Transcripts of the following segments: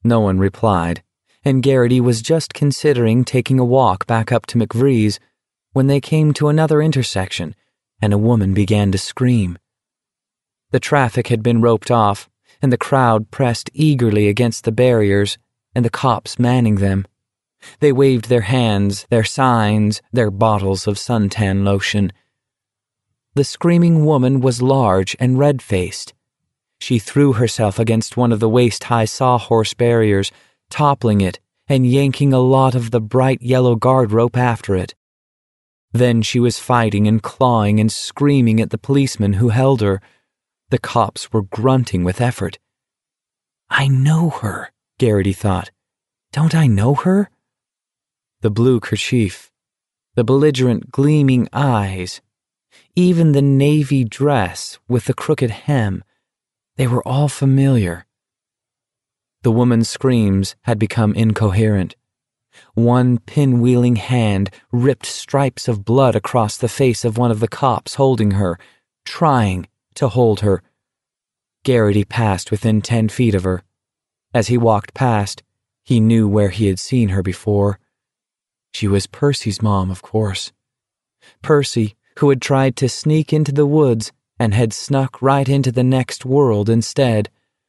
No one replied, and Garrity was just considering taking a walk back up to McVree's when they came to another intersection and a woman began to scream. The traffic had been roped off, and the crowd pressed eagerly against the barriers and the cops manning them. They waved their hands, their signs, their bottles of suntan lotion. The screaming woman was large and red-faced. She threw herself against one of the waist-high sawhorse barriers, toppling it and yanking a lot of the bright yellow guard rope after it. Then she was fighting and clawing and screaming at the policemen who held her. The cops were grunting with effort. I know her, Garrity thought. Don't I know her? The blue kerchief, the belligerent gleaming eyes, even the navy dress with the crooked hem, they were all familiar. The woman's screams had become incoherent. One pinwheeling hand ripped stripes of blood across the face of one of the cops holding her, trying to hold her. Garrity passed within 10 feet of her. As he walked past, he knew where he had seen her before. She was Percy's mom, of course. Percy, who had tried to sneak into the woods and had snuck right into the next world instead.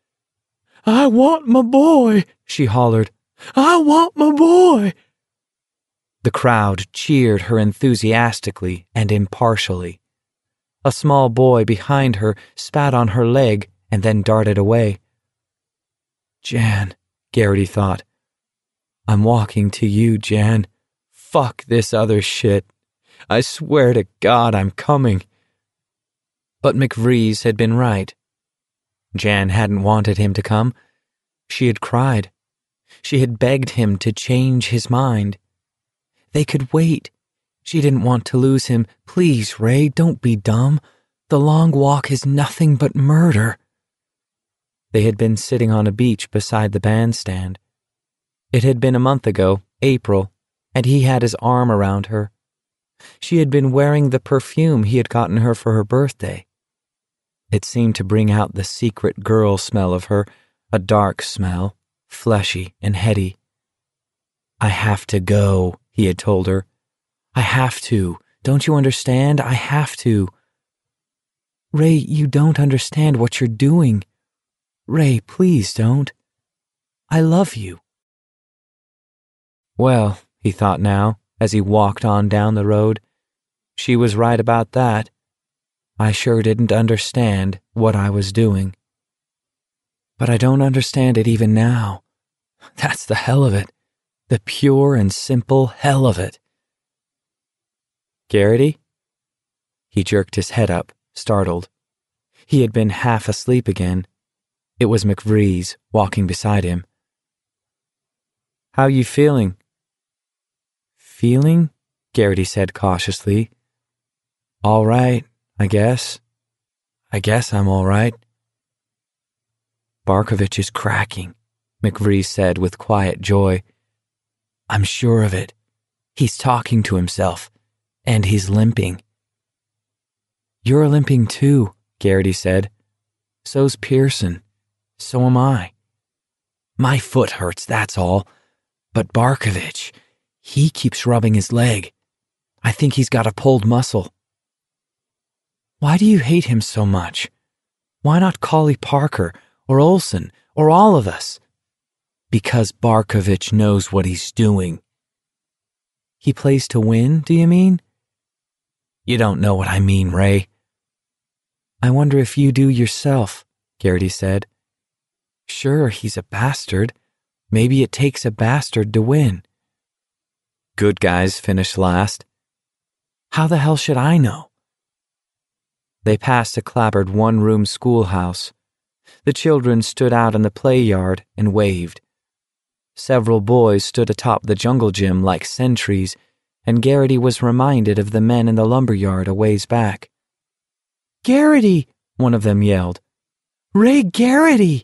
I want my boy, she hollered. I want my boy. The crowd cheered her enthusiastically and impartially. A small boy behind her spat on her leg and then darted away. Jan, Garrity thought. I'm walking to you, Jan. Fuck this other shit. I swear to God I'm coming. But McVree's had been right. Jan hadn't wanted him to come. She had cried. She had begged him to change his mind. They could wait. She didn't want to lose him. Please, Ray, don't be dumb. The long walk is nothing but murder. They had been sitting on a beach beside the bandstand. It had been a month ago, April, and he had his arm around her. She had been wearing the perfume he had gotten her for her birthday. It seemed to bring out the secret girl smell of her, a dark smell, fleshy and heady. I have to go, he had told her. I have to. Don't you understand? I have to. Ray, you don't understand what you're doing. Ray, please don't. I love you. Well, he thought now, as he walked on down the road, she was right about that. I sure didn't understand what I was doing. But I don't understand it even now. That's the hell of it. The pure and simple hell of it. Garrity? He jerked his head up, startled. He had been half asleep again. It was McVree's, walking beside him. How you feeling? Feeling? Garrity said cautiously. All right, I guess. I guess I'm all right. Barkovich is cracking, McVree said with quiet joy. I'm sure of it. He's talking to himself, and he's limping. You're limping too, Garrity said. So's Pearson. So am I. My foot hurts, that's all. But Barkovich, he keeps rubbing his leg. I think he's got a pulled muscle. Why do you hate him so much? Why not Collie Parker or Olson or all of us? Because Barkovich knows what he's doing. He plays to win, do you mean? You don't know what I mean, Ray. I wonder if you do yourself, Garrity said. Sure, he's a bastard. Maybe it takes a bastard to win. Good guys finish last. How the hell should I know? They passed a clapboard one-room schoolhouse. The children stood out in the play yard and waved. Several boys stood atop the jungle gym like sentries, and Garrity was reminded of the men in the lumberyard a ways back. Garrity! One of them yelled. Ray Garrity!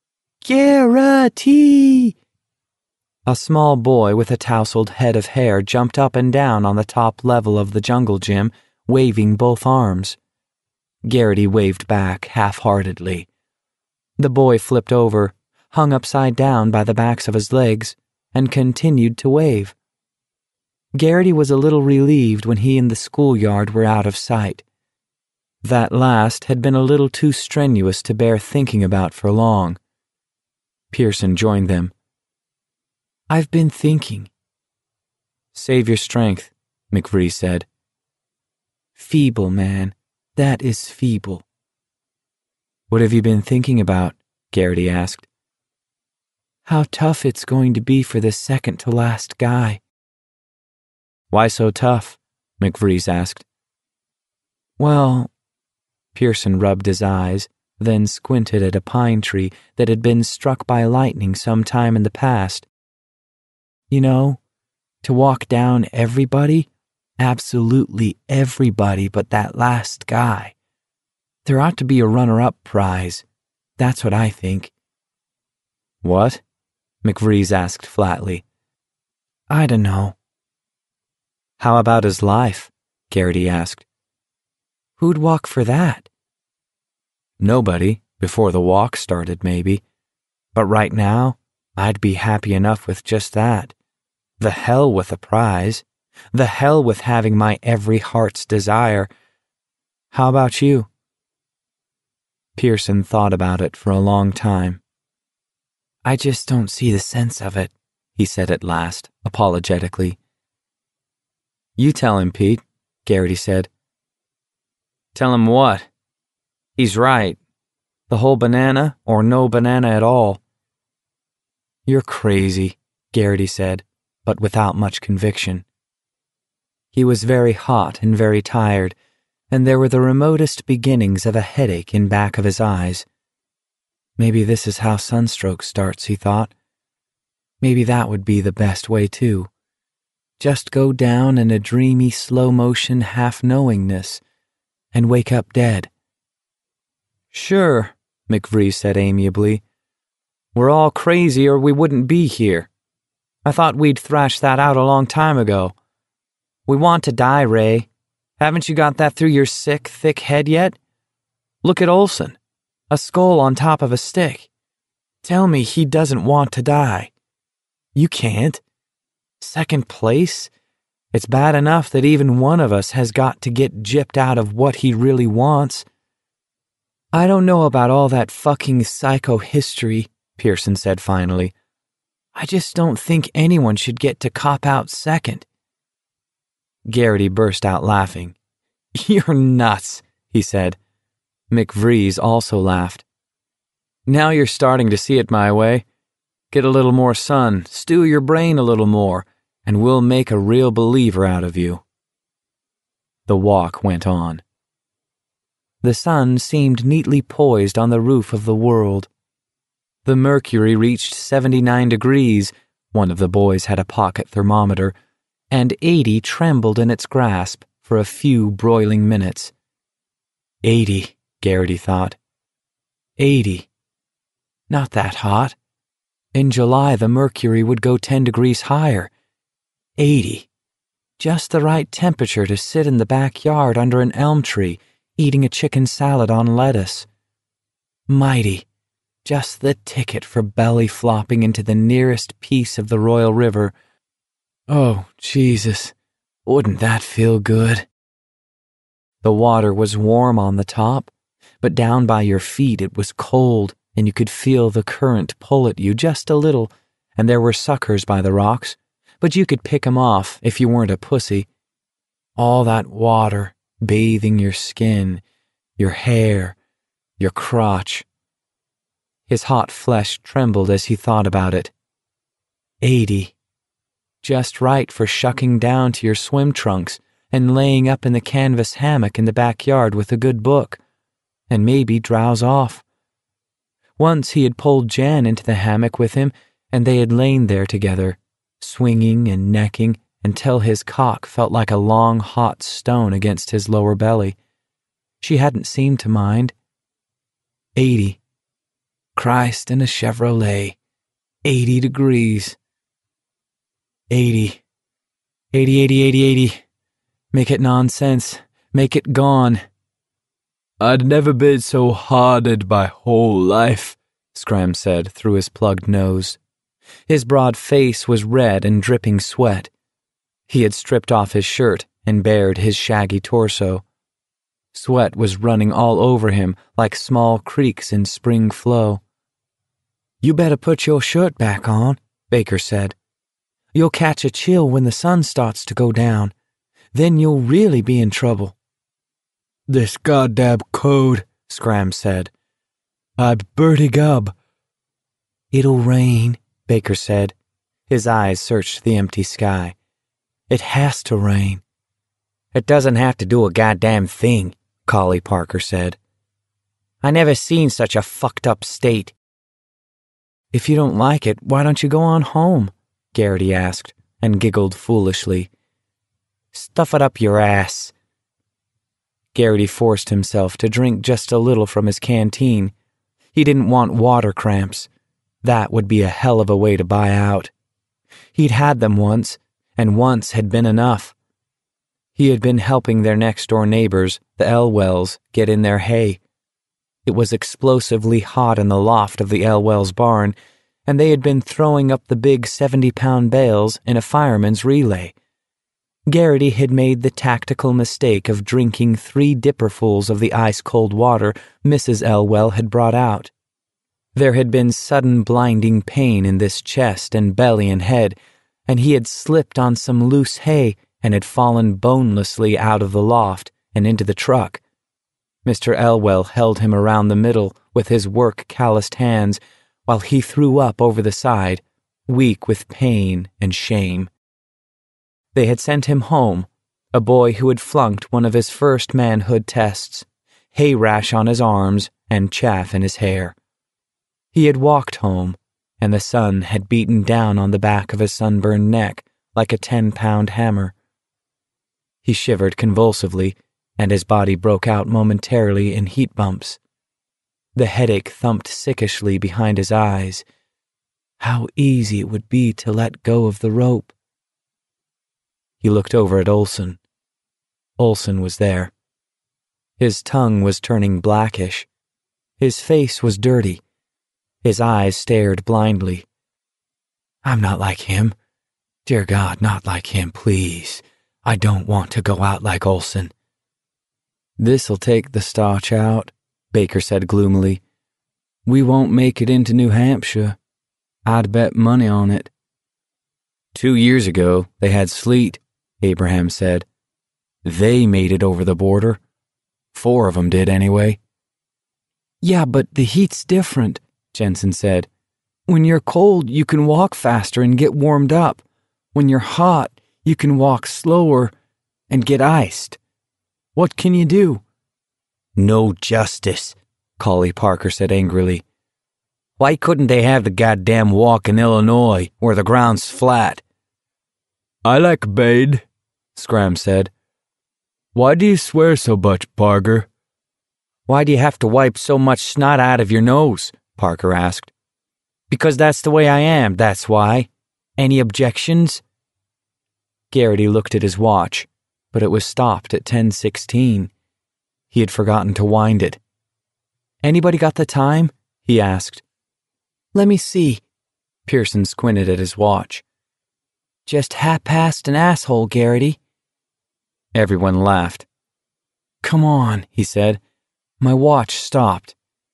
Garrity! A small boy with a tousled head of hair jumped up and down on the top level of the jungle gym, waving both arms. Garrity waved back half-heartedly. The boy flipped over, hung upside down by the backs of his legs, and continued to wave. Garrity was a little relieved when he and the schoolyard were out of sight. That last had been a little too strenuous to bear thinking about for long. Pearson joined them. "I've been thinking." "Save your strength," McVree said. "Feeble, man. That is feeble." "What have you been thinking about?" Garrity asked. "How tough it's going to be for the second-to-last guy." "Why so tough?" McVrees asked. "Well," Pearson rubbed his eyes, then squinted at a pine tree that had been struck by lightning some time in the past. "You know, to walk down everybody, absolutely everybody but that last guy. There ought to be a runner-up prize. That's what I think." "What?" McVrees asked flatly. "I dunno." "How about his life?" Garrity asked. "Who'd walk for that?" "Nobody, before the walk started, maybe. But right now, I'd be happy enough with just that. The hell with a prize. The hell with having my every heart's desire. How about you?" Pearson thought about it for a long time. "I just don't see the sense of it," he said at last, apologetically. "You tell him, Pete," Garrity said. "Tell him what?" "He's right. The whole banana or no banana at all." "You're crazy," Garrity said, but without much conviction. He was very hot and very tired, and there were the remotest beginnings of a headache in back of his eyes. Maybe this is how sunstroke starts, he thought. Maybe that would be the best way, too. Just go down in a dreamy, slow-motion half-knowingness and wake up dead. "Sure," McVree said amiably. "We're all crazy or we wouldn't be here. I thought we'd thrashed that out a long time ago. We want to die, Ray. Haven't you got that through your sick, thick head yet? Look at Olson. A skull on top of a stick. Tell me he doesn't want to die. You can't. Second place? It's bad enough that even one of us has got to get gypped out of what he really wants." "I don't know about all that fucking psychohistory," Pearson said finally. "I just don't think anyone should get to cop out second." Garrity burst out laughing. "You're nuts," he said. McVrees also laughed. "Now you're starting to see it my way. Get a little more sun, stew your brain a little more, and we'll make a real believer out of you." The walk went on. The sun seemed neatly poised on the roof of the world. The mercury reached 79 degrees, one of the boys had a pocket thermometer, and 80 trembled in its grasp for a few broiling minutes. 80, Garrity thought. 80. Not that hot. In July, the mercury would go 10 degrees higher. 80. Just the right temperature to sit in the backyard under an elm tree, eating a chicken salad on lettuce. Mighty. Just the ticket for belly flopping into the nearest piece of the Royal River. Oh, Jesus, wouldn't that feel good? The water was warm on the top, but down by your feet it was cold, and you could feel the current pull at you just a little, and there were suckers by the rocks, but you could pick 'em off if you weren't a pussy. All that water bathing your skin, your hair, your crotch. His hot flesh trembled as he thought about it. 80. Just right for shucking down to your swim trunks and laying up in the canvas hammock in the backyard with a good book, and maybe drowse off. Once he had pulled Jan into the hammock with him, and they had lain there together, swinging and necking until his cock felt like a long, hot stone against his lower belly. She hadn't seemed to mind. 80. Christ in a Chevrolet. 80 degrees. 80. 80, 80, 80, 80. Make it nonsense. Make it gone. I'd never been so hardened my whole life, Scram said through his plugged nose. His broad face was red and dripping sweat. He had stripped off his shirt and bared his shaggy torso. Sweat was running all over him like small creeks in spring flow. "You better put your shirt back on," Baker said. "You'll catch a chill when the sun starts to go down. Then you'll really be in trouble." "This goddamn cold," Scram said. "I'm burning up." "It'll rain," Baker said. His eyes searched the empty sky. "It has to rain." "It doesn't have to do a goddamn thing," Collie Parker said. "I never seen such a fucked up state." "If you don't like it, why don't you go on home?" Garrity asked, and giggled foolishly. "Stuff it up your ass." Garrity forced himself to drink just a little from his canteen. He didn't want water cramps. That would be a hell of a way to buy out. He'd had them once, and once had been enough. He had been helping their next-door neighbors, the Elwells, get in their hay. It was explosively hot in the loft of the Elwells' barn, and they had been throwing up the big 70-pound bales in a fireman's relay. Garrity had made the tactical mistake of drinking 3 dipperfuls of the ice-cold water Mrs. Elwell had brought out. There had been sudden blinding pain in this chest and belly and head, and he had slipped on some loose hay and had fallen bonelessly out of the loft and into the truck. Mr. Elwell held him around the middle with his work-calloused hands while he threw up over the side, weak with pain and shame. They had sent him home, a boy who had flunked one of his first manhood tests, hay rash on his arms and chaff in his hair. He had walked home, and the sun had beaten down on the back of his sunburned neck like a 10-pound hammer. He shivered convulsively, and his body broke out momentarily in heat bumps. The headache thumped sickishly behind his eyes. How easy it would be to let go of the rope. He looked over at Olson. Olson was there. His tongue was turning blackish. His face was dirty. His eyes stared blindly. "I'm not like him. Dear God, not like him, please. I don't want to go out like Olson." "This'll take the starch out," Baker said gloomily. "We won't make it into New Hampshire. I'd bet money on it." 2 years ago, they had sleet, Abraham said. "They made it over the border. 4 of them did anyway." "Yeah, but the heat's different," Jensen said. "When you're cold, you can walk faster and get warmed up. When you're hot, you can walk slower and get iced. What can you do?" "No justice," Collie Parker said angrily. "Why couldn't they have the goddamn walk in Illinois, where the ground's flat?" "I like Bade," Scram said. "Why do you swear so much, Parker?" "Why do you have to wipe so much snot out of your nose?" Parker asked. "Because that's the way I am, that's why. Any objections?" Garrity looked at his watch, but it was stopped at 10:16. He had forgotten to wind it. "Anybody got the time?" he asked. "Let me see." Pearson squinted at his watch. "Just half-past an asshole, Garrity." Everyone laughed. "Come on," he said. "My watch stopped."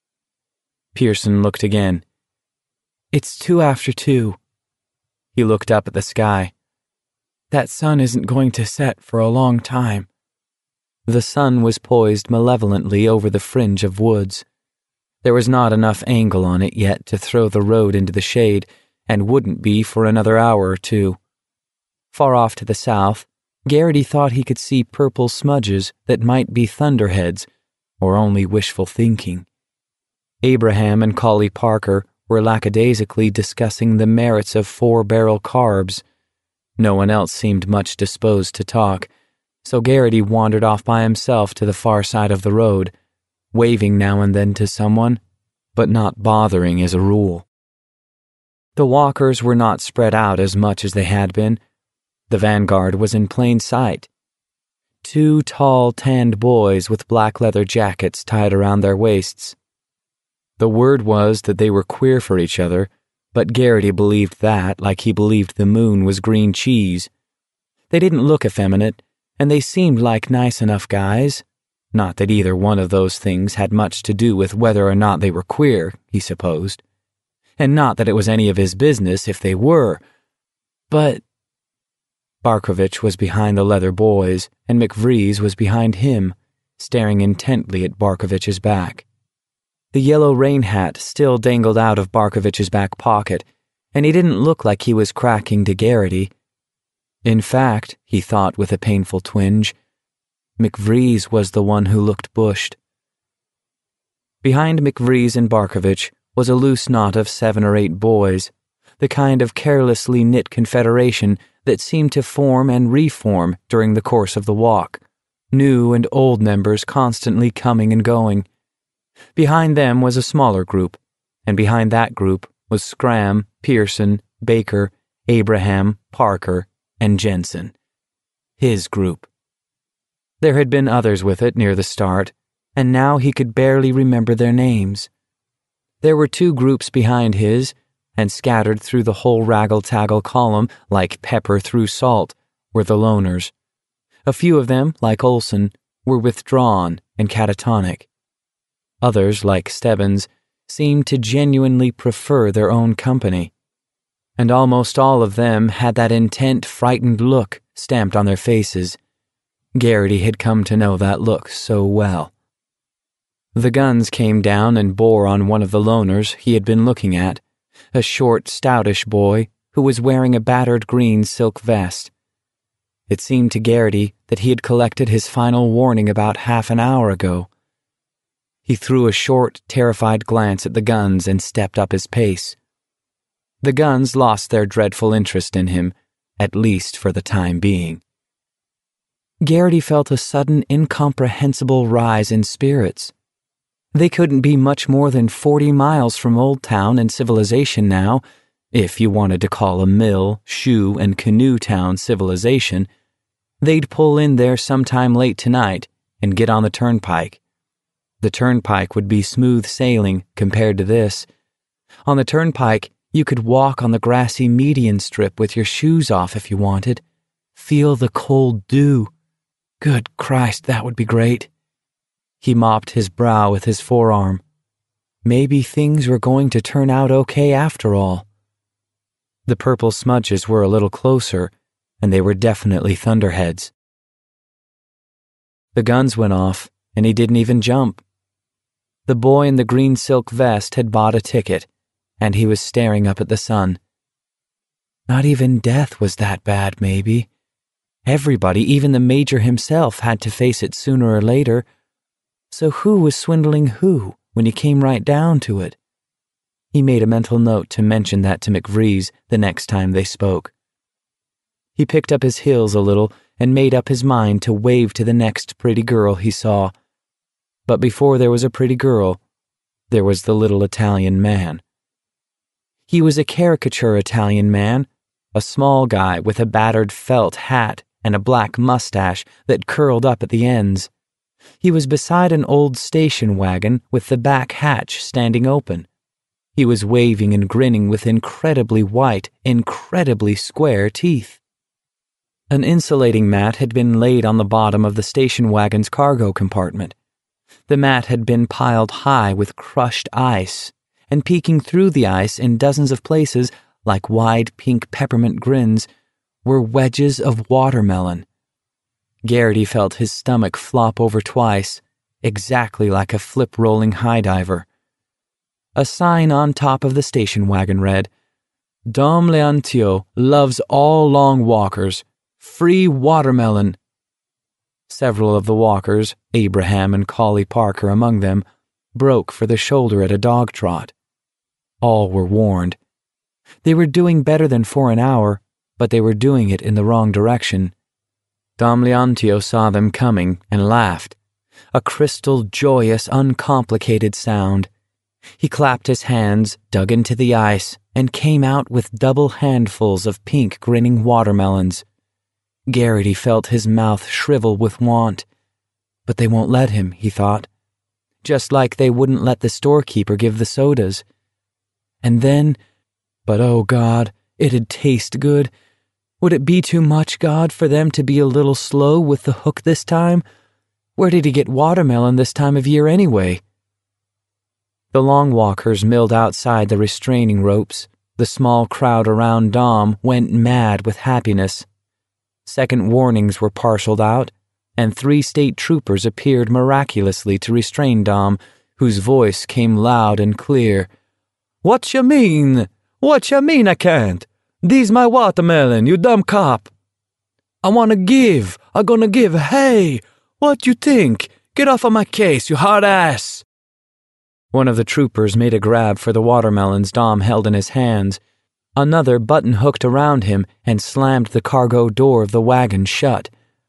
Pearson looked again. "It's 2 after 2. He looked up at the sky. "That sun isn't going to set for a long time." The sun was poised malevolently over the fringe of woods. There was not enough angle on it yet to throw the road into the shade, and wouldn't be for another hour or 2. Far off to the south, Garrity thought he could see purple smudges that might be thunderheads, or only wishful thinking. Abraham and Collie Parker were lackadaisically discussing the merits of 4-barrel carbs. No one else seemed much disposed to talk, so Garrity wandered off by himself to the far side of the road, waving now and then to someone, but not bothering as a rule. The walkers were not spread out as much as they had been. The vanguard was in plain sight. 2 tall, tanned boys with black leather jackets tied around their waists. The word was that they were queer for each other, but Garrity believed that like he believed the moon was green cheese. They didn't look effeminate, and they seemed like nice enough guys. Not that either one of those things had much to do with whether or not they were queer, he supposed. And not that it was any of his business if they were. But Barkovich was behind the leather boys, and McVrees was behind him, staring intently at Barkovich's back. The yellow rain hat still dangled out of Barkovich's back pocket, and he didn't look like he was cracking to Garrity. In fact, he thought with a painful twinge, McVrees was the one who looked bushed. Behind McVrees and Barkovich was a loose knot of 7 or 8 boys, the kind of carelessly knit confederation that seemed to form and reform during the course of the walk, new and old members constantly coming and going. Behind them was a smaller group, and behind that group was Scram, Pearson, Baker, Abraham, Parker, and Jensen. His group. There had been others with it near the start, and now he could barely remember their names. There were 2 groups behind his, and scattered through the whole raggle-taggle column like pepper through salt were the loners. A few of them, like Olson, were withdrawn and catatonic. Others, like Stebbins, seemed to genuinely prefer their own company. And almost all of them had that intent, frightened look stamped on their faces. Garrity had come to know that look so well. The guns came down and bore on one of the loners he had been looking at, a short, stoutish boy who was wearing a battered green silk vest. It seemed to Garrity that he had collected his final warning about half an hour ago. He threw a short, terrified glance at the guns and stepped up his pace. The guns lost their dreadful interest in him, at least for the time being. Garrity felt a sudden, incomprehensible rise in spirits. They couldn't be much more than 40 miles from Old Town and civilization now, if you wanted to call a mill, shoe, and canoe town civilization. They'd pull in there sometime late tonight and get on the turnpike. The turnpike would be smooth sailing compared to this. On the turnpike, you could walk on the grassy median strip with your shoes off if you wanted. Feel the cold dew. Good Christ, that would be great. He mopped his brow with his forearm. Maybe things were going to turn out okay after all. The purple smudges were a little closer, and they were definitely thunderheads. The guns went off, and he didn't even jump. The boy in the green silk vest had bought a ticket, and he was staring up at the sun. Not even death was that bad, maybe. Everybody, even the Major himself, had to face it sooner or later. So who was swindling who when he came right down to it? He made a mental note to mention that to McVrees the next time they spoke. He picked up his heels a little and made up his mind to wave to the next pretty girl he saw. But before there was a pretty girl, there was the little Italian man. He was a caricature Italian man, a small guy with a battered felt hat and a black mustache that curled up at the ends. He was beside an old station wagon with the back hatch standing open. He was waving and grinning with incredibly white, incredibly square teeth. An insulating mat had been laid on the bottom of the station wagon's cargo compartment. The mat had been piled high with crushed ice, and peeking through the ice in dozens of places, like wide pink peppermint grins, were wedges of watermelon. Garrity felt his stomach flop over twice, exactly like a flip-rolling high diver. A sign on top of the station wagon read, "Dom Leontio loves all long walkers. Free watermelon." Several of the walkers, Abraham and Collie Parker among them, broke for the shoulder at a dog trot. All were warned. They were doing better than for an hour, but they were doing it in the wrong direction. Dom Leontio saw them coming and laughed, a crystal, joyous, uncomplicated sound. He clapped his hands, dug into the ice, and came out with double handfuls of pink grinning watermelons. Garrity felt his mouth shrivel with want. But they won't let him, he thought. just like they wouldn't let the storekeeper give the sodas. And then, but oh God, it'd taste good. Would it be too much, God, for them to be a little slow with the hook this time? Where did he get watermelon this time of year anyway? The long walkers milled outside the restraining ropes. The small crowd around Dom went mad with happiness. Second warnings were parceled out, and 3 state troopers appeared miraculously to restrain Dom, whose voice came loud and clear. "What you mean? What you mean I can't? These my watermelon, you dumb cop. I gonna give. Hey, what you think? Get off of my case, you hard ass." One of the troopers made a grab for the watermelons Dom held in his hands. Another button-hooked around him and slammed the cargo door of the wagon shut.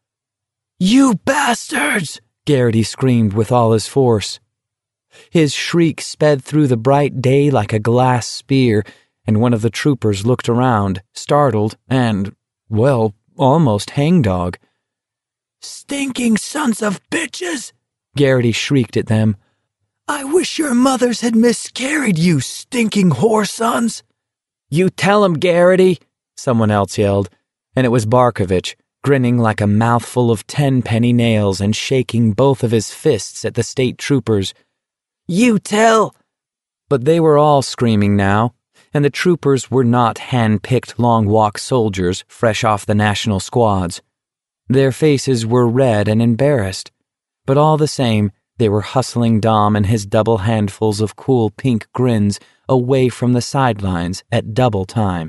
"You bastards!" Garrity screamed with all his force. His shriek sped through the bright day like a glass spear, and one of the troopers looked around, startled and, well, almost hangdog. "Stinking sons of bitches!" Garrity shrieked at them. "I wish your mothers had miscarried, you stinking whore sons!" "You tell 'em, Garrity," someone else yelled, and it was Barkovich, grinning like a mouthful of 10-penny nails and shaking both of his fists at the state troopers. "You tell—" But they were all screaming now, and the troopers were not hand-picked long-walk soldiers fresh off the national squads. Their faces were red and embarrassed, but all the same, they were hustling Dom and his double handfuls of cool pink grins away from the sidelines at double time.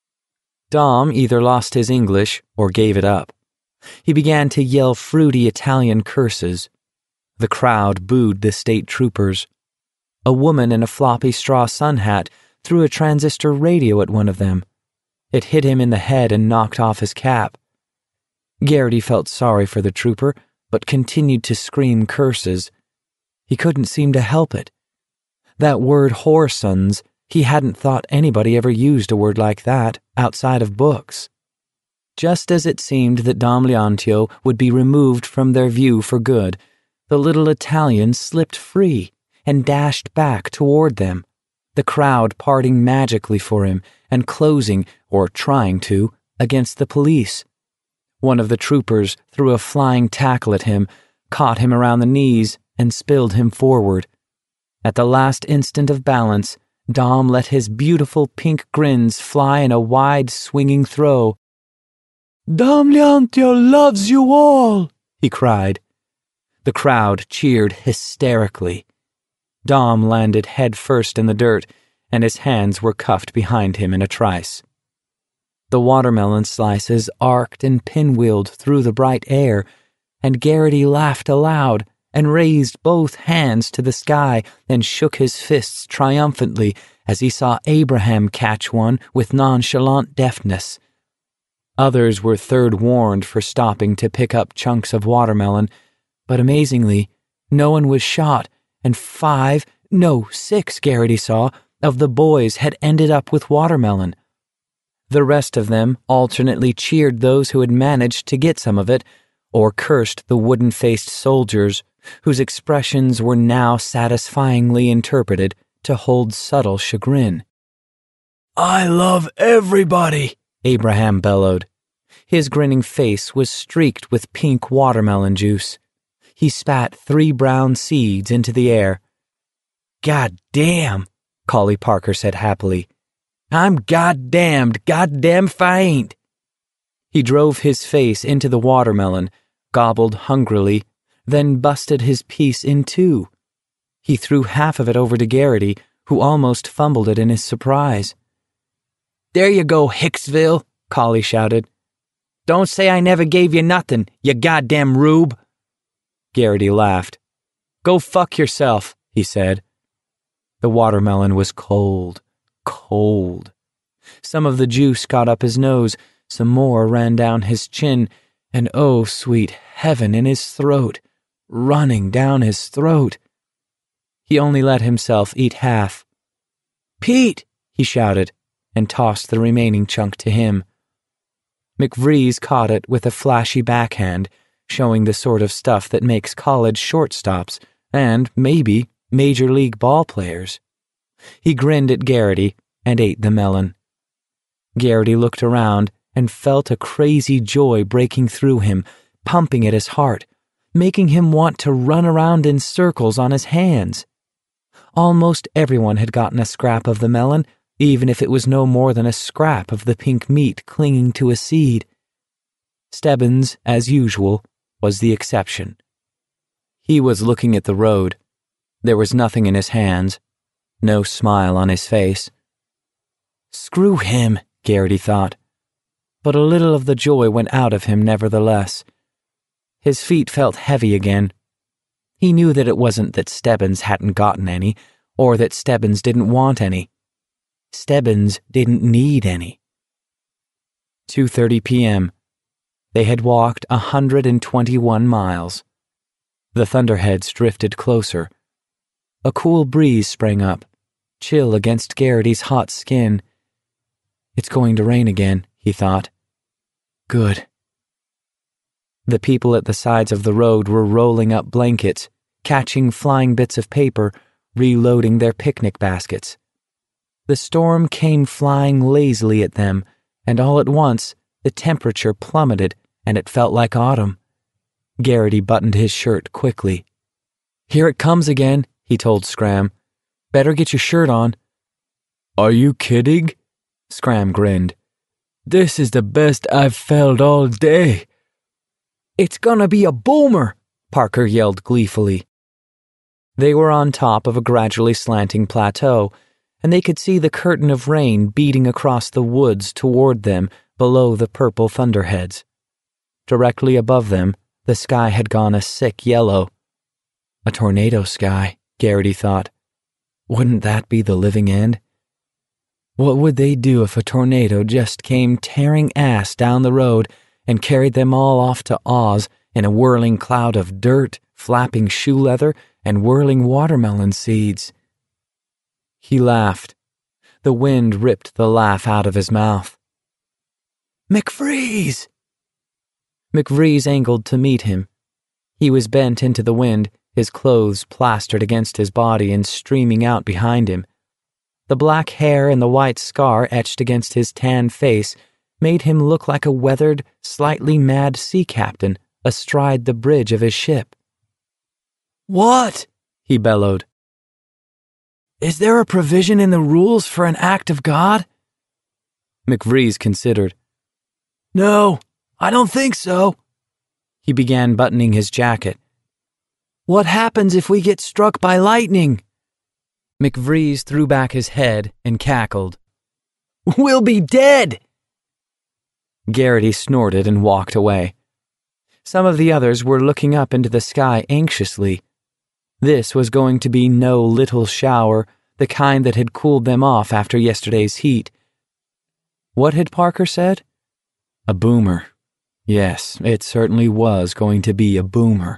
Dom either lost his English or gave it up. He began to yell fruity Italian curses. The crowd booed the state troopers. A woman in a floppy straw sun hat threw a transistor radio at one of them. It hit him in the head and knocked off his cap. Garrity felt sorry for the trooper, but continued to scream curses. He couldn't seem to help it. That word whoresons, he hadn't thought anybody ever used a word like that outside of books. Just as it seemed that Dom Leontio would be removed from their view for good, the little Italian slipped free and dashed back toward them, the crowd parting magically for him and closing, or trying to, against the police. One of the troopers threw a flying tackle at him, caught him around the knees, and spilled him forward. At the last instant of balance, Dom let his beautiful pink grins fly in a wide swinging throw. "Dom Leontio loves you all," he cried. The crowd cheered hysterically. Dom landed head first in the dirt, and his hands were cuffed behind him in a trice. The watermelon slices arced and pinwheeled through the bright air, and Garrity laughed aloud and raised both hands to the sky and shook his fists triumphantly as he saw Abraham catch one with nonchalant deftness. Others were third warned for stopping to pick up chunks of watermelon, but amazingly, no one was shot, and 6, Garrity saw, of the boys had ended up with watermelon. The rest of them alternately cheered those who had managed to get some of it, or cursed the wooden-faced soldiers, whose expressions were now satisfyingly interpreted to hold subtle chagrin. "I love everybody," Abraham bellowed. His grinning face was streaked with pink watermelon juice. He spat 3 brown seeds into the air. "God damn," Collie Parker said happily. "I'm goddamned if I ain't." He drove his face into the watermelon, gobbled hungrily, then busted his piece in 2. He threw half of it over to Garrity, who almost fumbled it in his surprise. "There you go, Hicksville," Collie shouted. "Don't say I never gave you nothing, you goddamn rube." Garrity laughed. "Go fuck yourself," he said. The watermelon was cold. Some of the juice got up his nose, some more ran down his chin, and oh, sweet heaven, in his throat, running down his throat. He only let himself eat half. "Pete!" he shouted, and tossed the remaining chunk to him. McVrees caught it with a flashy backhand, showing the sort of stuff that makes college shortstops, and maybe Major League ball players. He grinned at Garrity and ate the melon. Garrity looked around and felt a crazy joy breaking through him, pumping at his heart, making him want to run around in circles on his hands. Almost everyone had gotten a scrap of the melon, even if it was no more than a scrap of the pink meat clinging to a seed. Stebbins, as usual, was the exception. He was looking at the road. There was nothing in his hands, no smile on his face. Screw him, Garrity thought, but a little of the joy went out of him nevertheless. His feet felt heavy again. He knew that it wasn't that Stebbins hadn't gotten any, or that Stebbins didn't want any. Stebbins didn't need any. 2:30 p.m. They had walked 121 miles. The thunderheads drifted closer. A cool breeze sprang up, chill against Garrity's hot skin. It's going to rain again, he thought. Good. The people at the sides of the road were rolling up blankets, catching flying bits of paper, reloading their picnic baskets. The storm came flying lazily at them, and all at once the temperature plummeted and it felt like autumn. Garrity buttoned his shirt quickly. Here it comes again, he told Scram. Better get your shirt on. Are you kidding? Scram grinned. This is the best I've felt all day. It's gonna be a boomer, Parker yelled gleefully. They were on top of a gradually slanting plateau, and they could see the curtain of rain beating across the woods toward them below the purple thunderheads. Directly above them, the sky had gone a sick yellow. A tornado sky, Garrity thought. Wouldn't that be the living end? What would they do if a tornado just came tearing ass down the road and carried them all off to Oz in a whirling cloud of dirt, flapping shoe leather, and whirling watermelon seeds? He laughed. The wind ripped the laugh out of his mouth. McFreeze! McFreeze angled to meet him. He was bent into the wind, his clothes plastered against his body and streaming out behind him. The black hair and the white scar etched against his tan face made him look like a weathered, slightly mad sea captain astride the bridge of his ship. What? He bellowed. Is there a provision in the rules for an act of God? McFreeze considered. No, I don't think so. He began buttoning his jacket. What happens if we get struck by lightning? McFreeze threw back his head and cackled. We'll be dead! Garrity snorted and walked away. Some of the others were looking up into the sky anxiously. This was going to be no little shower, the kind that had cooled them off after yesterday's heat. What had Parker said? A boomer. Yes, it certainly was going to be a boomer.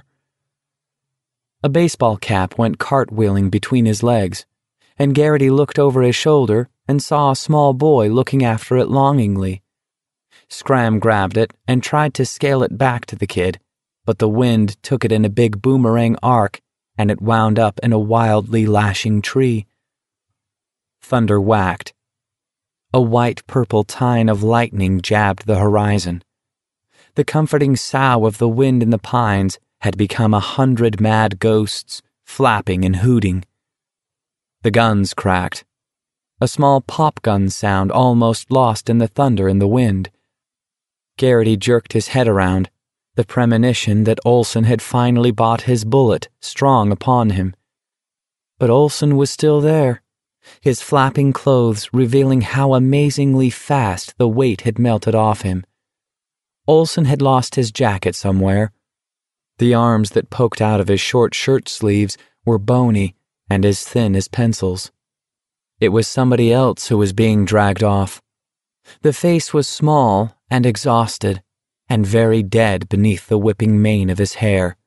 A baseball cap went cartwheeling between his legs, and Garrity looked over his shoulder and saw a small boy looking after it longingly. Scram grabbed it and tried to scale it back to the kid, but the wind took it in a big boomerang arc, and it wound up in a wildly lashing tree. Thunder whacked. A white-purple tine of lightning jabbed the horizon. The comforting sough of the wind in the pines had become 100 mad ghosts, flapping and hooting. The guns cracked. A small pop gun sound almost lost in the thunder and the wind. Garrity jerked his head around, the premonition that Olson had finally bought his bullet strong upon him. But Olson was still there, his flapping clothes revealing how amazingly fast the weight had melted off him. Olson had lost his jacket somewhere. The arms that poked out of his short shirt sleeves were bony and as thin as pencils. It was somebody else who was being dragged off. The face was small and exhausted, and very dead beneath the whipping mane of his hair.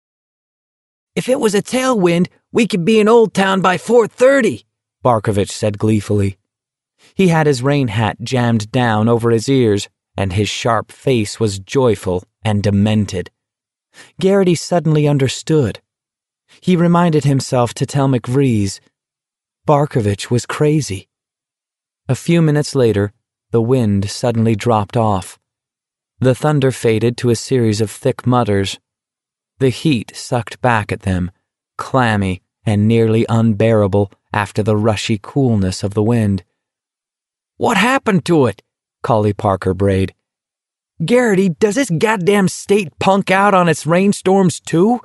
If it was a tailwind, we could be in Old Town by 4:30, Barkovich said gleefully. He had his rain hat jammed down over his ears, and his sharp face was joyful and demented. Garrity suddenly understood. He reminded himself to tell McVrees Barkovich was crazy. A few minutes later, the wind suddenly dropped off. The thunder faded to a series of thick mutters. The heat sucked back at them, clammy and nearly unbearable after the rushy coolness of the wind. "What happened to it?" Collie Parker brayed. "Garrity, does this goddamn state punk out on its rainstorms too?"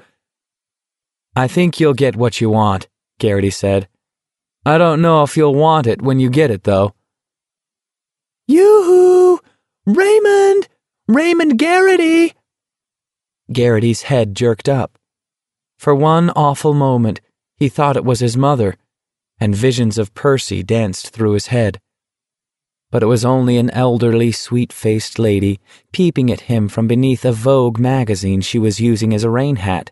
"I think you'll get what you want," Garrity said. "I don't know if you'll want it when you get it, though." "Yoo-hoo! Raymond! Raymond Garrity!" Garrity's head jerked up. For one awful moment, he thought it was his mother, and visions of Percy danced through his head. But it was only an elderly, sweet-faced lady peeping at him from beneath a Vogue magazine she was using as a rain hat.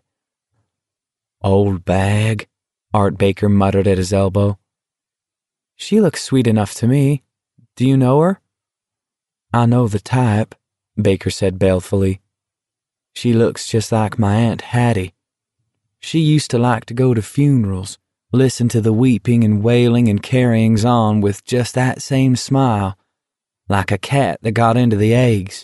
"Old bag," Art Baker muttered at his elbow. "She looks sweet enough to me. Do you know her?" "I know the type," Baker said balefully. "She looks just like my Aunt Hattie. She used to like to go to funerals, listen to the weeping and wailing and carryings on with just that same smile, like a cat that got into the eggs."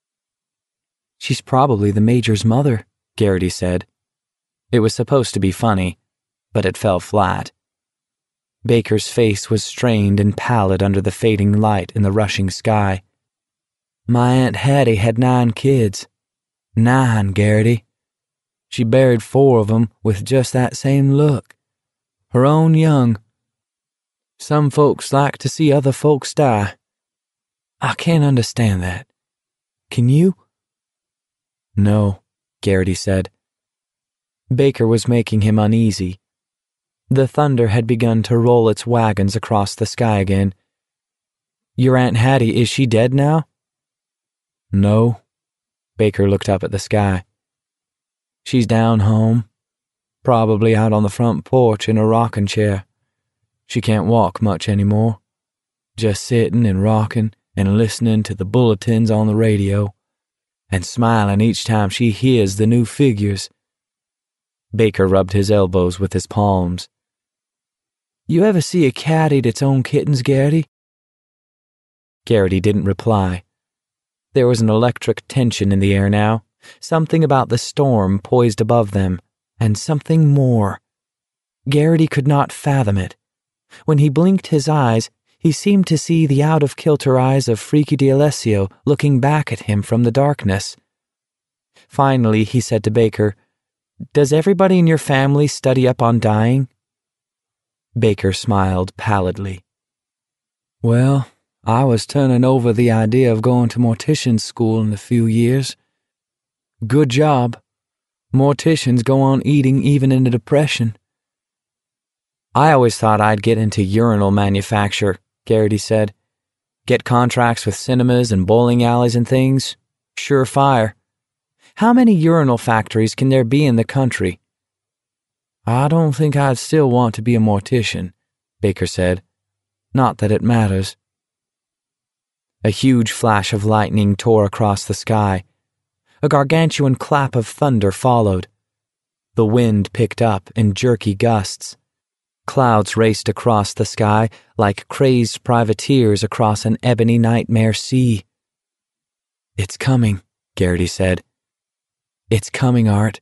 "She's probably the Major's mother," Garrity said. It was supposed to be funny, but it fell flat. Baker's face was strained and pallid under the fading light in the rushing sky. "My Aunt Hattie had 9 kids. 9, Garrity. She buried 4 of them with just that same look. Her own young. Some folks like to see other folks die. I can't understand that. Can you?" "No," Garrity said. Baker was making him uneasy. The thunder had begun to roll its wagons across the sky again. "Your Aunt Hattie, is she dead now?" "No." Baker looked up at the sky. "She's down home, probably out on the front porch in a rocking chair. She can't walk much anymore, just sitting and rocking and listening to the bulletins on the radio, and smiling each time she hears the new figures." Baker rubbed his elbows with his palms. "You ever see a cat eat its own kittens, Garrity?" Garrity didn't reply. There was an electric tension in the air now, something about the storm poised above them, and something more. Garrity could not fathom it. When he blinked his eyes, he seemed to see the out-of-kilter eyes of Freaky D'Alessio looking back at him from the darkness. Finally, he said to Baker, "Does everybody in your family study up on dying?" Baker smiled pallidly. "Well, I was turning over the idea of going to mortician's school in a few years. Good job. Morticians go on eating even in a depression." "I always thought I'd get into urinal manufacture," Garrity said. "Get contracts with cinemas and bowling alleys and things. Surefire. How many urinal factories can there be in the country?" "I don't think I'd still want to be a mortician," Baker said. "Not that it matters." A huge flash of lightning tore across the sky. A gargantuan clap of thunder followed. The wind picked up in jerky gusts. Clouds raced across the sky like crazed privateers across an ebony nightmare sea. "It's coming," Garrity said. "It's coming, Art."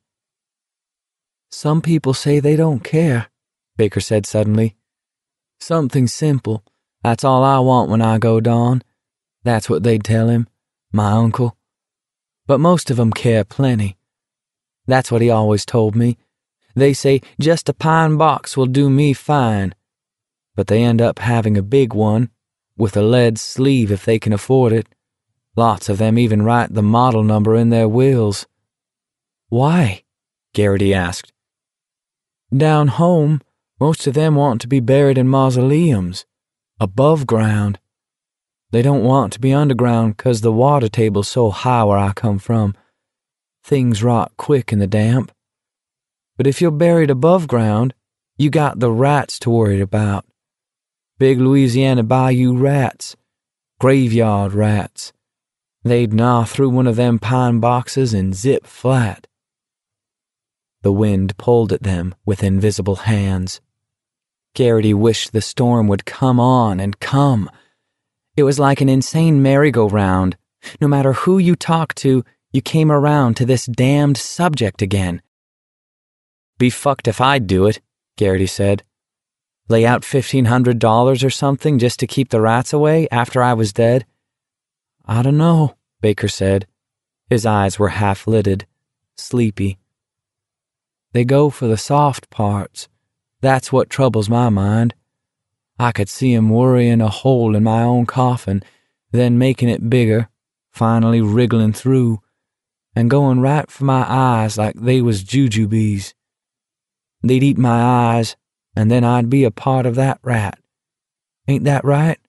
"Some people say they don't care," Baker said suddenly. "Something simple. That's all I want when I go dawn. That's what they'd tell him, my uncle. But most of 'em care plenty. That's what he always told me. They say just a pine box will do me fine. But they end up having a big one, with a lead sleeve if they can afford it. Lots of them even write the model number in their wills." "Why?" Garrity asked. "Down home, most of them want to be buried in mausoleums, above ground. They don't want to be underground 'cause the water table's so high where I come from. Things rot quick in the damp. But if you're buried above ground, you got the rats to worry about. Big Louisiana bayou rats. Graveyard rats. They'd gnaw through one of them pine boxes and zip flat." The wind pulled at them with invisible hands. Garrity wished the storm would come on and come. It was like an insane merry-go-round. No matter who you talked to, you came around to this damned subject again. "Be fucked if I'd do it," Garrity said. "Lay out $1,500 or something just to keep the rats away after I was dead?" "I don't know," Baker said. His eyes were half-lidded, sleepy. "They go for the soft parts. That's what troubles my mind. I could see 'em worrying a hole in my own coffin, then making it bigger, finally wriggling through, and going right for my eyes like they was jujubes. They'd eat my eyes, and then I'd be a part of that rat. Ain't that right?"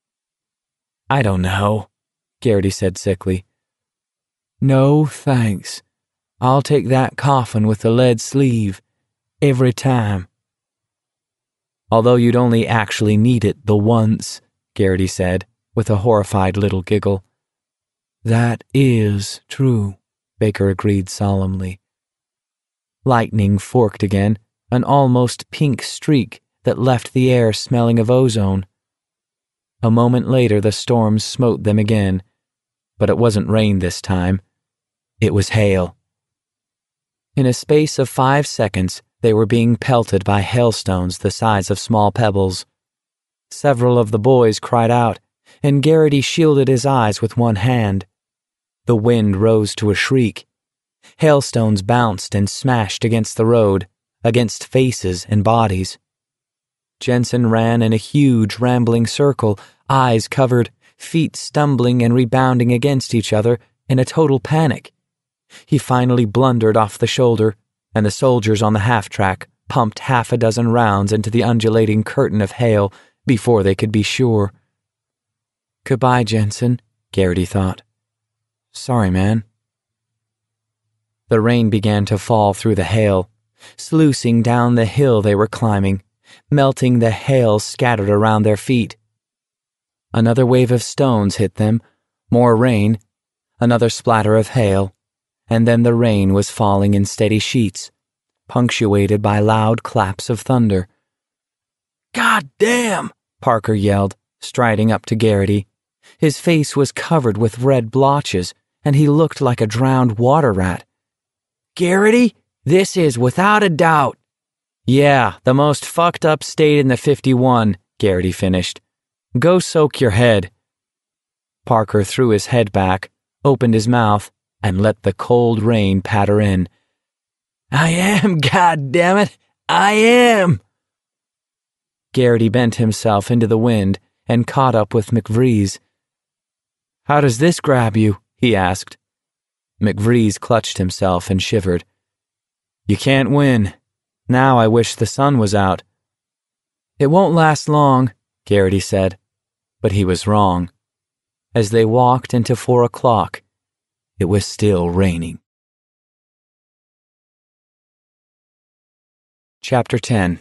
"I don't know," Garrity said sickly. "No, thanks. I'll take that coffin with the lead sleeve, every time." "Although you'd only actually need it the once," Garrity said, with a horrified little giggle. "That is true," Baker agreed solemnly. Lightning forked again, an almost pink streak that left the air smelling of ozone. A moment later the storm smote them again, but it wasn't rain this time. It was hail. In a space of 5 seconds, they were being pelted by hailstones the size of small pebbles. Several of the boys cried out, and Garrity shielded his eyes with one hand. The wind rose to a shriek. Hailstones bounced and smashed against the road, against faces and bodies. Jensen ran in a huge, rambling circle, eyes covered, feet stumbling and rebounding against each other in a total panic. He finally blundered off the shoulder, and the soldiers on the half-track pumped 6 rounds into the undulating curtain of hail before they could be sure. "Goodbye, Jensen," Garrity thought. "Sorry, man." The rain began to fall through the hail, sluicing down the hill they were climbing, melting the hail scattered around their feet. Another wave of stones hit them, more rain, another splatter of hail, and then the rain was falling in steady sheets, punctuated by loud claps of thunder. "God damn!" Parker yelled, striding up to Garrity. His face was covered with red blotches, and he looked like a drowned water rat. "Garrity, this is without a doubt." "Yeah, the most fucked up state in the 51, Garrity finished. "Go soak your head." Parker threw his head back, opened his mouth, and let the cold rain patter in. "I am, goddammit! I am!" Garrity bent himself into the wind and caught up with McVrees. "How does this grab you?" he asked. McVrees clutched himself and shivered. "You can't win. Now I wish the sun was out." "It won't last long," Garrity said, but he was wrong. As they walked into 4 o'clock, it was still raining. Chapter 10.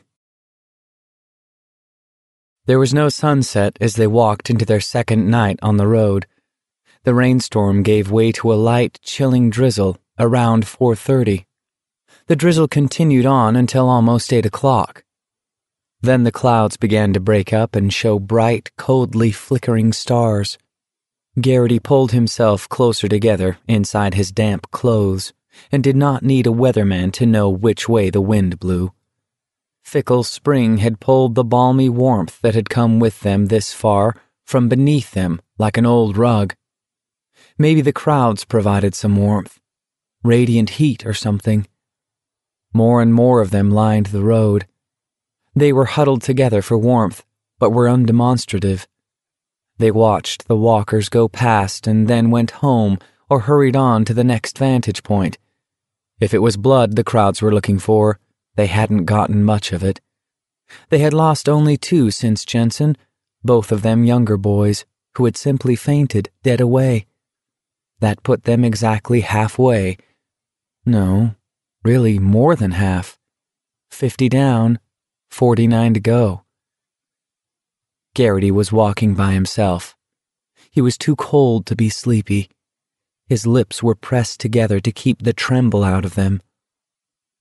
There was no sunset as they walked into their second night on the road. The rainstorm gave way to a light, chilling drizzle around 4:30. The drizzle continued on until almost 8 o'clock. Then the clouds began to break up and show bright, coldly flickering stars. Garrity pulled himself closer together inside his damp clothes and did not need a weatherman to know which way the wind blew. Fickle spring had pulled the balmy warmth that had come with them this far from beneath them like an old rug. Maybe the crowds provided some warmth, radiant heat or something. More and more of them lined the road. They were huddled together for warmth, but were undemonstrative. They watched the walkers go past and then went home or hurried on to the next vantage point. If it was blood the crowds were looking for, they hadn't gotten much of it. They had lost only 2 since Jensen, both of them younger boys, who had simply fainted dead away. That put them exactly halfway. No, really more than half. 50 down, 49 to go. Garrity was walking by himself. He was too cold to be sleepy. His lips were pressed together to keep the tremble out of them.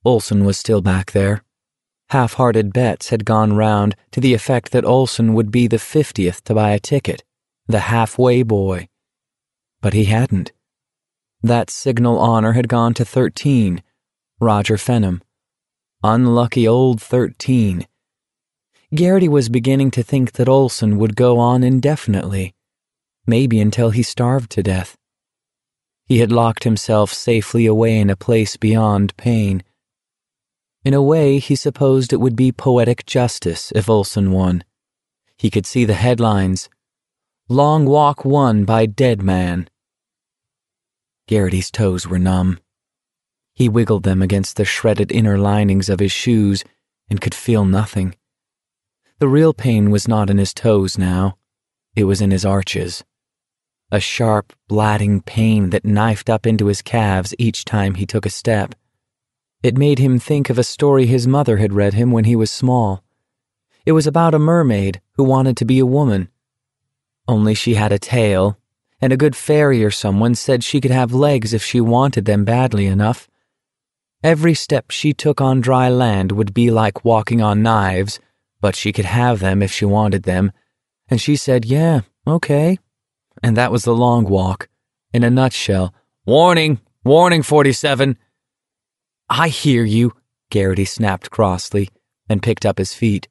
Olson was still back there. Half-hearted bets had gone round to the effect that Olson would be the 50th to buy a ticket, the halfway boy. But he hadn't. That signal honor had gone to 13, Roger Fenham. Unlucky old 13. Garrity was beginning to think that Olson would go on indefinitely, maybe until he starved to death. He had locked himself safely away in a place beyond pain. In a way, he supposed it would be poetic justice if Olson won. He could see the headlines. Long walk won by dead man. Garrity's toes were numb. He wiggled them against the shredded inner linings of his shoes and could feel nothing. The real pain was not in his toes now. It was in his arches. A sharp, blatting pain that knifed up into his calves each time he took a step. It made him think of a story his mother had read him when he was small. It was about a mermaid who wanted to be a woman. Only she had a tail, and a good fairy or someone said she could have legs if she wanted them badly enough. Every step she took on dry land would be like walking on knives, but she could have them if she wanted them, and she said, yeah, okay. And that was the long walk. In a nutshell, warning, 47. I hear you, Garrity snapped crossly, and picked up his feet.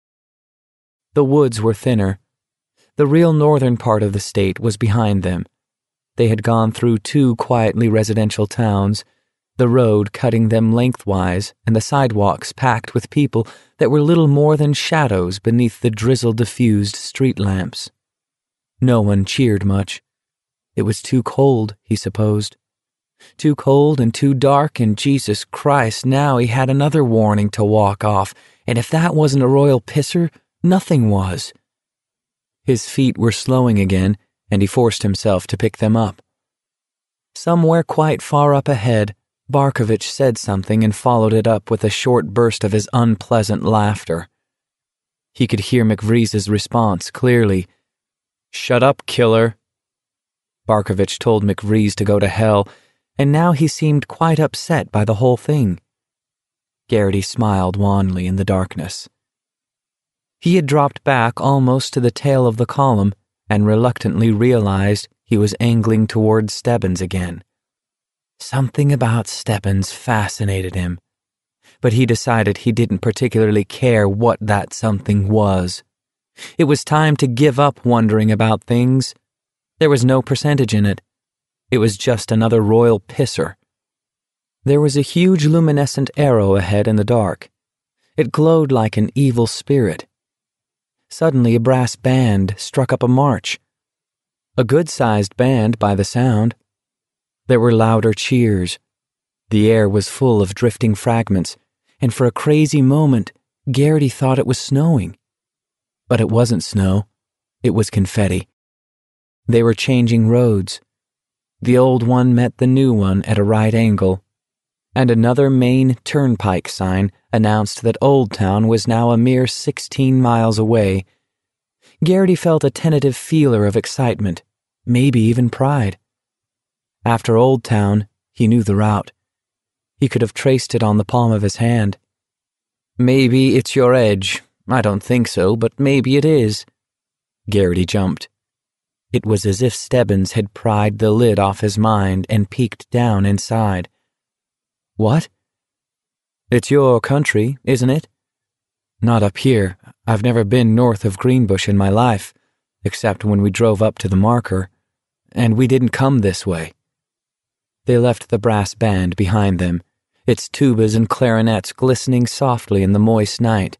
The woods were thinner. The real northern part of the state was behind them. They had gone through 2 quietly residential towns, the road cutting them lengthwise and the sidewalks packed with people that were little more than shadows beneath the drizzle-diffused street lamps. No one cheered much. It was too cold, he supposed. Too cold and too dark, and Jesus Christ, now he had another warning to walk off, and if that wasn't a royal pisser, nothing was. His feet were slowing again, and he forced himself to pick them up. Somewhere quite far up ahead, Barkovich said something and followed it up with a short burst of his unpleasant laughter. He could hear McVree's response clearly. Shut up, killer. Barkovich told McVrees to go to hell, and now he seemed quite upset by the whole thing. Garrity smiled wanly in the darkness. He had dropped back almost to the tail of the column and reluctantly realized he was angling toward Stebbins again. Something about Stebbins fascinated him, but he decided he didn't particularly care what that something was. It was time to give up wondering about things. There was no percentage in it. It was just another royal pisser. There was a huge luminescent arrow ahead in the dark. It glowed like an evil spirit. Suddenly a brass band struck up a march. A good-sized band by the sound. There were louder cheers. The air was full of drifting fragments, and for a crazy moment, Garrity thought it was snowing. But it wasn't snow. It was confetti. They were changing roads. The old one met the new one at a right angle, and another main turnpike sign announced that Old Town was now a mere 16 miles away. Garrity felt a tentative feeler of excitement, maybe even pride. After Old Town, he knew the route. He could have traced it on the palm of his hand. Maybe it's your edge. I don't think so, but maybe it is. Garrity jumped. It was as if Stebbins had pried the lid off his mind and peeked down inside. What? It's your country, isn't it? Not up here. I've never been north of Greenbush in my life, except when we drove up to the marker, and we didn't come this way. They left the brass band behind them, its tubas and clarinets glistening softly in the moist night.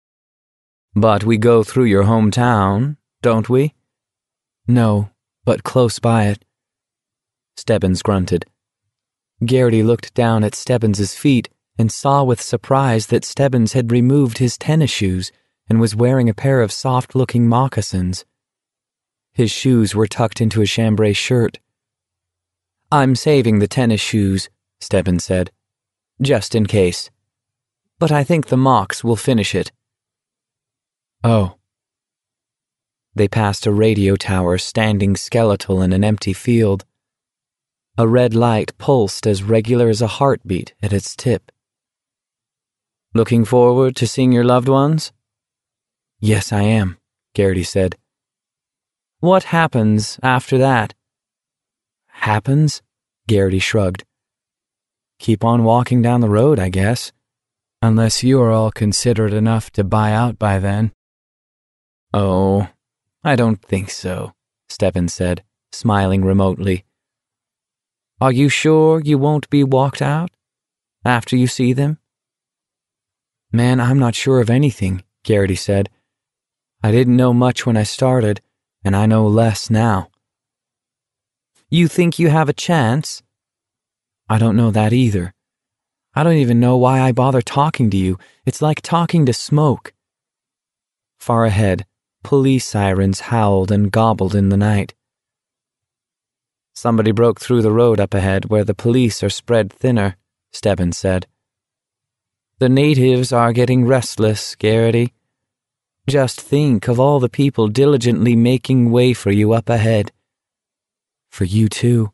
But we go through your hometown, don't we? No, but close by it. Stebbins grunted. Garrity looked down at Stebbins's feet and saw with surprise that Stebbins had removed his tennis shoes and was wearing a pair of soft-looking moccasins. His shoes were tucked into a chambray shirt. I'm saving the tennis shoes, Stebbins said, just in case. But I think the mocks will finish it. Oh. They passed a radio tower standing skeletal in an empty field. A red light pulsed as regular as a heartbeat at its tip. Looking forward to seeing your loved ones? Yes, I am, Garrity said. What happens after that? Happens? Garrity shrugged. Keep on walking down the road, I guess. Unless you are all considerate enough to buy out by then. Oh, I don't think so, Stebbins said, smiling remotely. Are you sure you won't be walked out after you see them? Man, I'm not sure of anything, Garrity said. I didn't know much when I started, and I know less now. You think you have a chance? I don't know that either. I don't even know why I bother talking to you. It's like talking to smoke. Far ahead, police sirens howled and gobbled in the night. Somebody broke through the road up ahead where the police are spread thinner, Stebbins said. The natives are getting restless, Garrity. Just think of all the people diligently making way for you up ahead. For you too.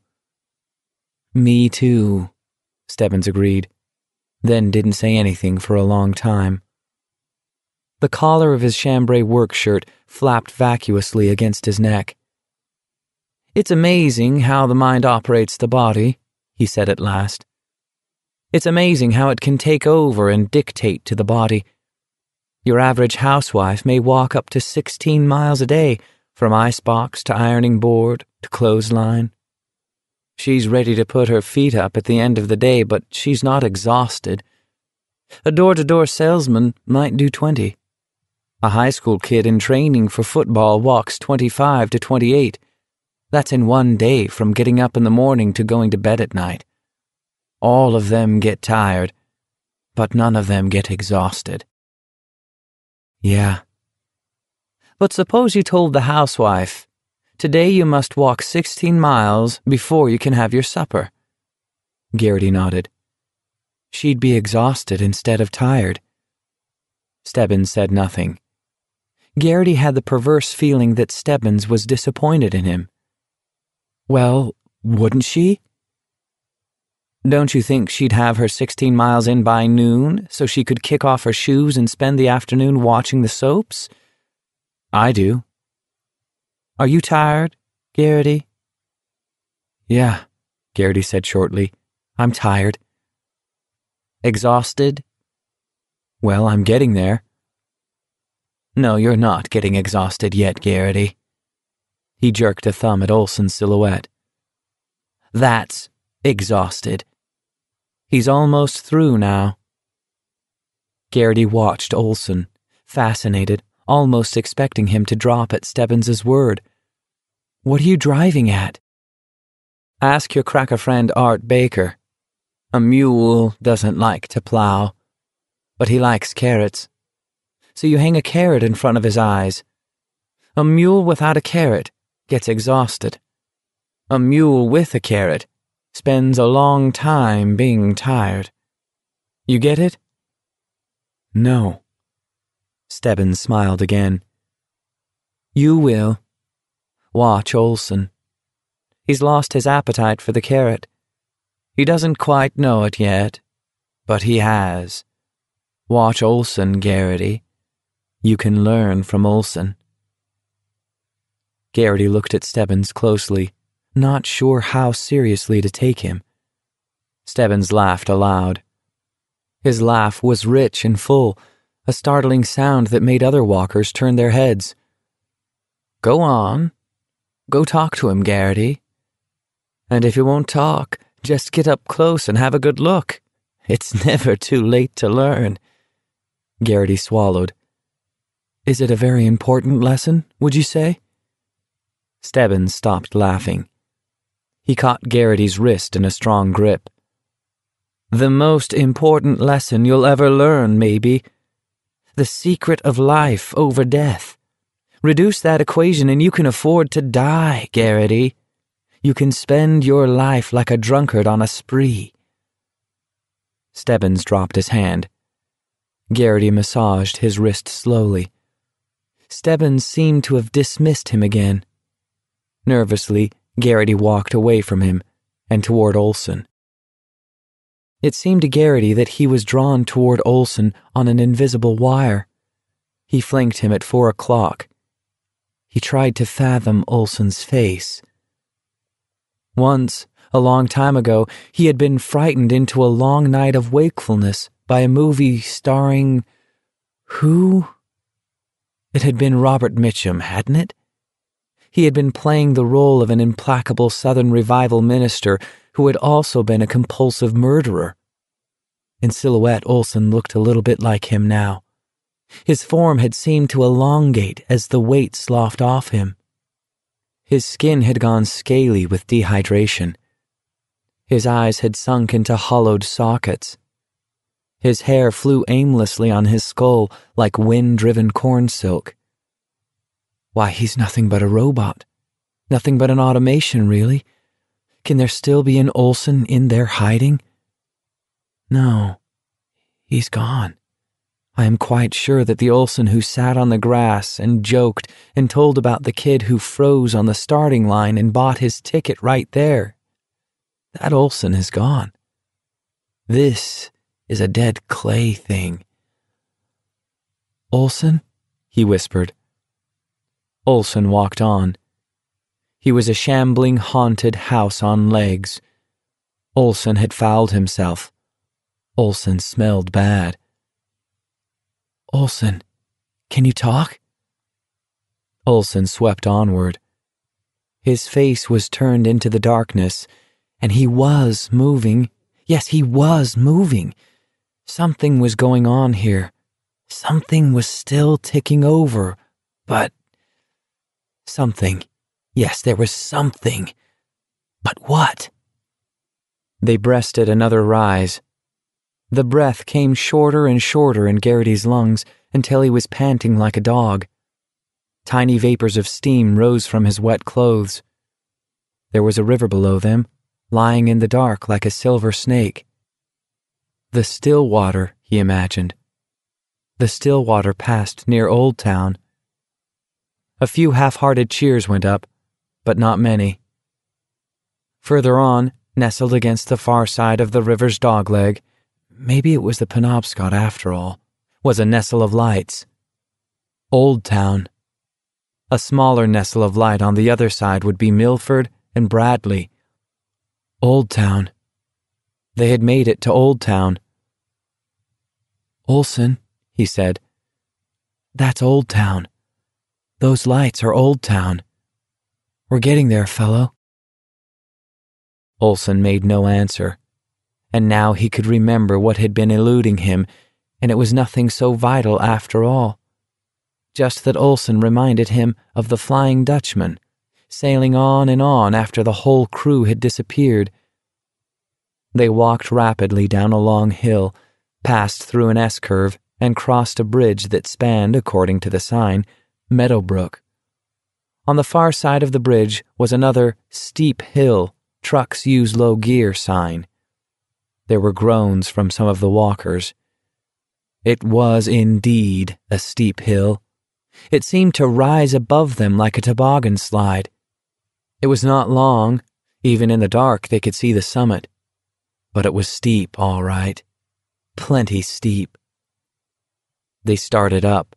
Me too, Stebbins agreed, then didn't say anything for a long time. The collar of his chambray work shirt flapped vacuously against his neck. It's amazing how the mind operates the body, he said at last. It's amazing how it can take over and dictate to the body. Your average housewife may walk up to 16 miles a day, from icebox to ironing board to clothesline. She's ready to put her feet up at the end of the day, but she's not exhausted. A door-to-door salesman might do 20. A high school kid in training for football walks 25 to 28. That's in one day from getting up in the morning to going to bed at night. All of them get tired, but none of them get exhausted. Yeah. But suppose you told the housewife, today you must walk 16 miles before you can have your supper. Garrity nodded. She'd be exhausted instead of tired. Stebbins said nothing. Garrity had the perverse feeling that Stebbins was disappointed in him. Well, wouldn't she? Don't you think she'd have her 16 miles in by noon so she could kick off her shoes and spend the afternoon watching the soaps? I do. Are you tired, Garrity? Yeah, Garrity said shortly. I'm tired. Exhausted? Well, I'm getting there. No, you're not getting exhausted yet, Garrity. He jerked a thumb at Olson's silhouette. That's exhausted. He's almost through now. Garrity watched Olson, fascinated, almost expecting him to drop at Stebbins's word. What are you driving at? Ask your cracker friend Art Baker. A mule doesn't like to plow, but he likes carrots. So you hang a carrot in front of his eyes. A mule without a carrot gets exhausted. A mule with a carrot spends a long time being tired. You get it? No. Stebbins smiled again. You will. Watch Olson. He's lost his appetite for the carrot. He doesn't quite know it yet, but he has. Watch Olson, Garrity. You can learn from Olson. Garrity looked at Stebbins closely, not sure how seriously to take him. Stebbins laughed aloud. His laugh was rich and full, a startling sound that made other walkers turn their heads. Go on. Go talk to him, Garrity. And if you won't talk, just get up close and have a good look. It's never too late to learn. Garrity swallowed. Is it a very important lesson, would you say? Stebbins stopped laughing. He caught Garrity's wrist in a strong grip. The most important lesson you'll ever learn, maybe. The secret of life over death. Reduce that equation and you can afford to die, Garrity. You can spend your life like a drunkard on a spree. Stebbins dropped his hand. Garrity massaged his wrist slowly. Stebbins seemed to have dismissed him again. Nervously, Garrity walked away from him and toward Olson. It seemed to Garrity that he was drawn toward Olson on an invisible wire. He flanked him at 4 o'clock. He tried to fathom Olson's face. Once, a long time ago, he had been frightened into a long night of wakefulness by a movie starring... who? It had been Robert Mitchum, hadn't it? He had been playing the role of an implacable Southern Revival minister who had also been a compulsive murderer. In silhouette, Olson looked a little bit like him now. His form had seemed to elongate as the weight sloughed off him. His skin had gone scaly with dehydration. His eyes had sunk into hollowed sockets. His hair flew aimlessly on his skull like wind-driven corn silk. Why, he's nothing but a robot. Nothing but an automation, really. Can there still be an Olson in there hiding? No, he's gone. I am quite sure that the Olson who sat on the grass and joked and told about the kid who froze on the starting line and bought his ticket right there, that Olson is gone. This is a dead clay thing. Olson? He whispered. Olson walked on. He was a shambling, haunted house on legs. Olson had fouled himself. Olson smelled bad. Olson, can you talk? Olson swept onward. His face was turned into the darkness, and he was moving. Yes, he was moving. Something was going on here. Something was still ticking over, but... something. Yes, there was something. But what? They breasted another rise. The breath came shorter and shorter in Garrity's lungs until he was panting like a dog. Tiny vapors of steam rose from his wet clothes. There was a river below them, lying in the dark like a silver snake. The Stillwater, he imagined. The Stillwater passed near Old Town. A few half-hearted cheers went up, but not many. Further on, nestled against the far side of the river's dogleg, maybe it was the Penobscot after all, was a nestle of lights. Old Town. A smaller nestle of light on the other side would be Milford and Bradley. Old Town. They had made it to Old Town. Olson, he said. That's Old Town. Those lights are Old Town. We're getting there, fellow. Olson made no answer, and now he could remember what had been eluding him, and it was nothing so vital after all. Just that Olson reminded him of the Flying Dutchman, sailing on and on after the whole crew had disappeared. They walked rapidly down a long hill, passed through an S-curve, and crossed a bridge that spanned, according to the sign, Meadowbrook. On the far side of the bridge was another steep hill, trucks use low gear sign. There were groans from some of the walkers. It was indeed a steep hill. It seemed to rise above them like a toboggan slide. It was not long. Even in the dark they could see the summit. But it was steep, all right. Plenty steep. They started up.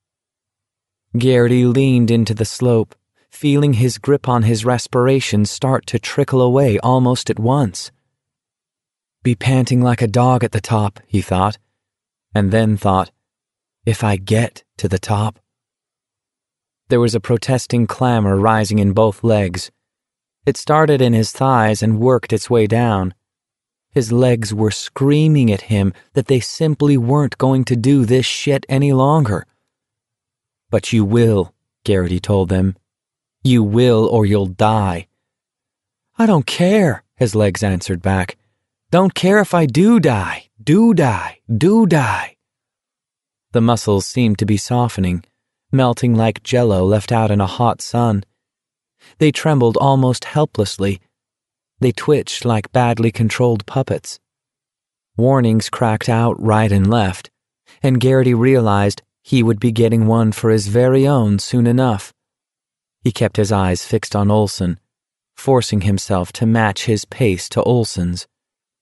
Garrity leaned into the slope, feeling his grip on his respiration start to trickle away almost at once. Be panting like a dog at the top, he thought, and then thought, if I get to the top. There was a protesting clamor rising in both legs. It started in his thighs and worked its way down. His legs were screaming at him that they simply weren't going to do this shit any longer. But you will, Garrity told them. You will or you'll die. I don't care, his legs answered back. Don't care if I do die, do die, do die. The muscles seemed to be softening, melting like jello left out in a hot sun. They trembled almost helplessly. They twitched like badly controlled puppets. Warnings cracked out right and left, and Garrity realized he would be getting one for his very own soon enough. He kept his eyes fixed on Olson, forcing himself to match his pace to Olson's.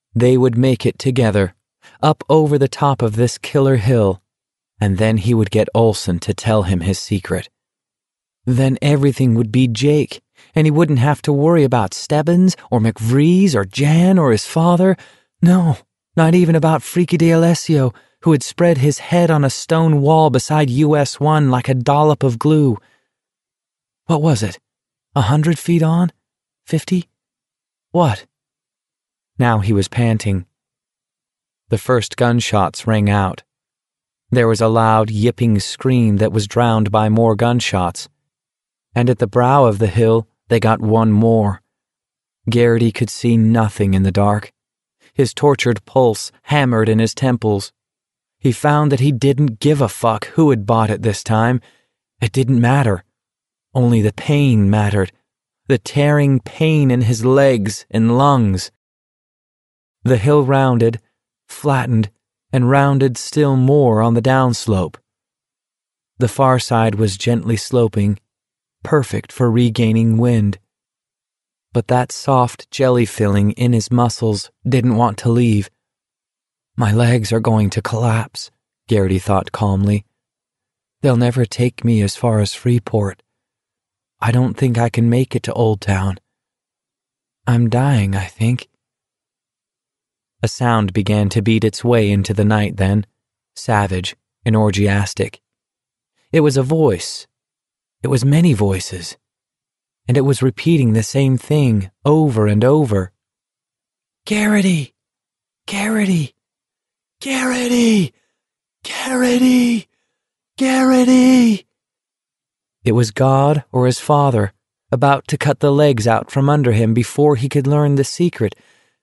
They would make it together, up over the top of this killer hill, and then he would get Olson to tell him his secret. Then everything would be Jake, and he wouldn't have to worry about Stebbins or McVrees or Jan or his father. No, not even about Freaky D'Alessio, who had spread his head on a stone wall beside US 1 like a dollop of glue. What was it? 100 feet on? 50? What? Now he was panting. The first gunshots rang out. There was a loud, yipping scream that was drowned by more gunshots. And at the brow of the hill, they got one more. Garrity could see nothing in the dark. His tortured pulse hammered in his temples. He found that he didn't give a fuck who had bought it this time. It didn't matter. Only the pain mattered. The tearing pain in his legs and lungs. The hill rounded, flattened, and rounded still more on the downslope. The far side was gently sloping, perfect for regaining wind. But that soft jelly filling in his muscles didn't want to leave. My legs are going to collapse, Garrity thought calmly. They'll never take me as far as Freeport. I don't think I can make it to Old Town. I'm dying, I think. A sound began to beat its way into the night then, savage and orgiastic. It was a voice. It was many voices. And it was repeating the same thing over and over. Garrity! Garrity! Garrity! Garrity! Garrity! It was God or his father, about to cut the legs out from under him before he could learn the secret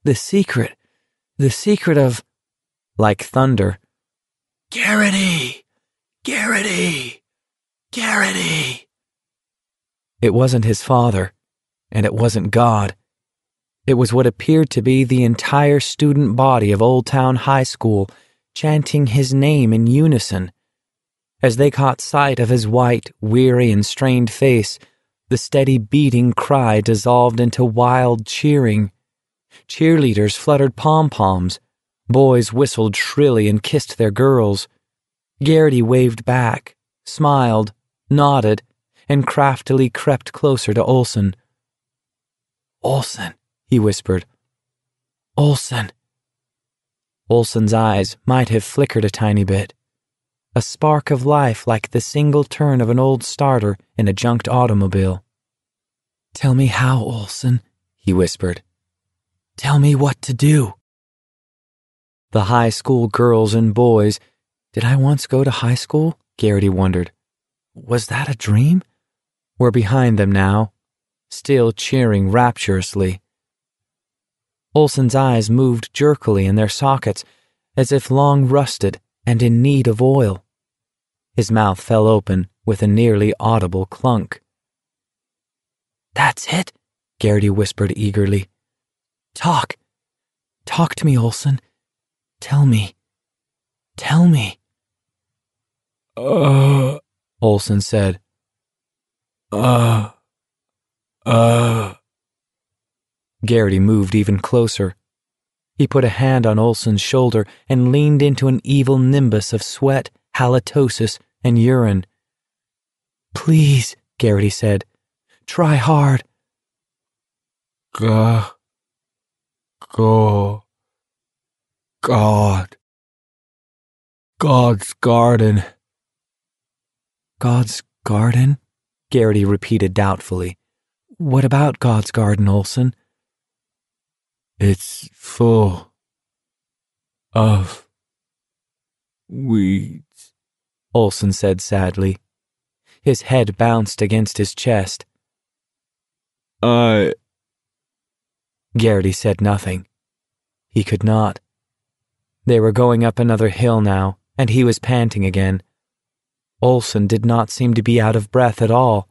of, like thunder, Garrity! Garrity! Garrity! It wasn't his father, and it wasn't God. It was what appeared to be the entire student body of Old Town High School chanting his name in unison. As they caught sight of his white, weary, and strained face, the steady beating cry dissolved into wild cheering. Cheerleaders fluttered pom-poms. Boys whistled shrilly and kissed their girls. Garrity waved back, smiled, nodded, and craftily crept closer to Olson. Olson, he whispered. Olson. Olson's eyes might have flickered a tiny bit. A spark of life like the single turn of an old starter in a junked automobile. Tell me how, Olson, he whispered. Tell me what to do. The high school girls and boys. Did I once go to high school? Garrity wondered. Was that a dream? Were behind them now, still cheering rapturously. Olson's eyes moved jerkily in their sockets, as if long rusted and in need of oil. His mouth fell open with a nearly audible clunk. That's it, Garrity whispered eagerly. Talk. Talk to me, Olson. Tell me. Tell me. Olson said. Garrity moved even closer. He put a hand on Olson's shoulder and leaned into an evil nimbus of sweat, halitosis, and urine. Please, Garrity said. Try hard. God. God's garden. God's garden? Garrity repeated doubtfully. What about God's garden, Olson? It's full of weeds, Olson said sadly. His head bounced against his chest. Garrity said nothing. He could not. They were going up another hill now, and he was panting again. Olson did not seem to be out of breath at all.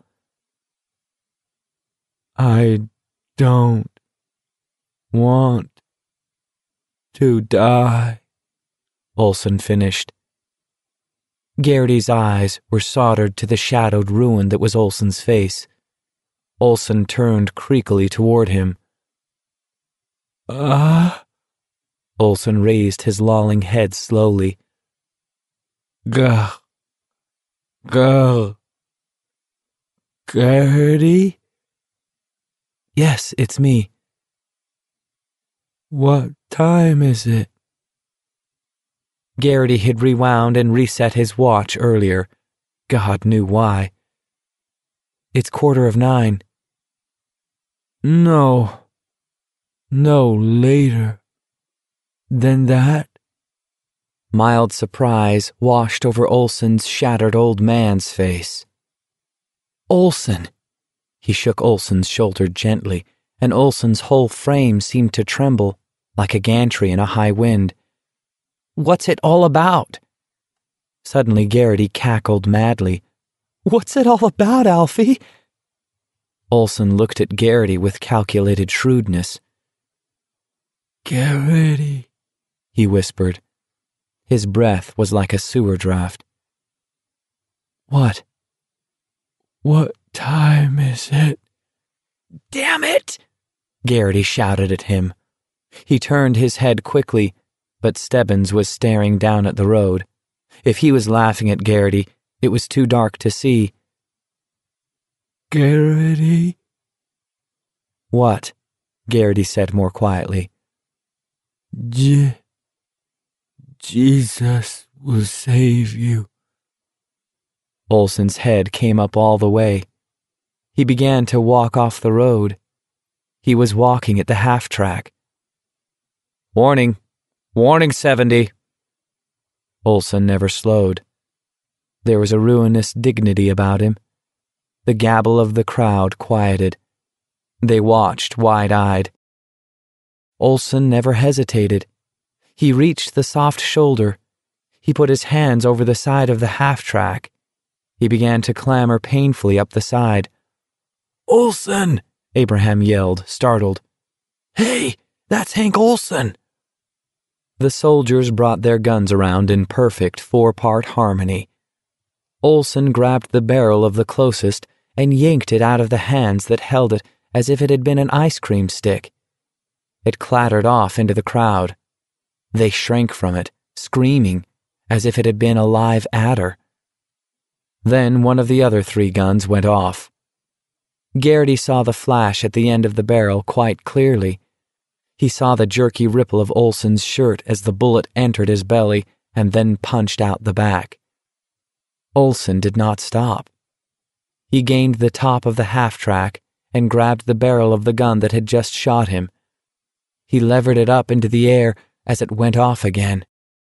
I don't want to die, Olson finished. Garrity's eyes were soldered to the shadowed ruin that was Olson's face. Olson turned creakily toward him. Olsen raised his lolling head slowly. Go. Gertie? Yes, it's me. What time is it? Garrity had rewound and reset his watch earlier. God knew why. It's 9:15. No, later than that. Mild surprise washed over Olsen's shattered old man's face. Olsen! He shook Olsen's shoulder gently, and Olsen's whole frame seemed to tremble, like a gantry in a high wind. What's it all about? Suddenly Garrity cackled madly. What's it all about, Alfie? Olsen looked at Garrity with calculated shrewdness. Garrity, he whispered. His breath was like a sewer draft. What? What time is it? Damn it! Garrity shouted at him. He turned his head quickly, but Stebbins was staring down at the road. If he was laughing at Garrity, it was too dark to see. Garrity? What? Garrity said more quietly. Jesus will save you. Olsen's head came up all the way. He began to walk off the road. He was walking at the half-track. Warning. Warning 70. Olsen never slowed. There was a ruinous dignity about him. The gabble of the crowd quieted. They watched wide-eyed. Olsen never hesitated. He reached the soft shoulder. He put his hands over the side of the half-track. He began to clamber painfully up the side. Olsen! Abraham yelled, startled. Hey, that's Hank Olsen! The soldiers brought their guns around in perfect four-part harmony. Olsen grabbed the barrel of the closest and yanked it out of the hands that held it as if it had been an ice cream stick. It clattered off into the crowd. They shrank from it, screaming, as if it had been a live adder. Then one of the other 3 guns went off. Garrity saw the flash at the end of the barrel quite clearly. He saw the jerky ripple of Olsen's shirt as the bullet entered his belly and then punched out the back. Olsen did not stop. He gained the top of the half-track and grabbed the barrel of the gun that had just shot him. He levered it up into the air as it went off again.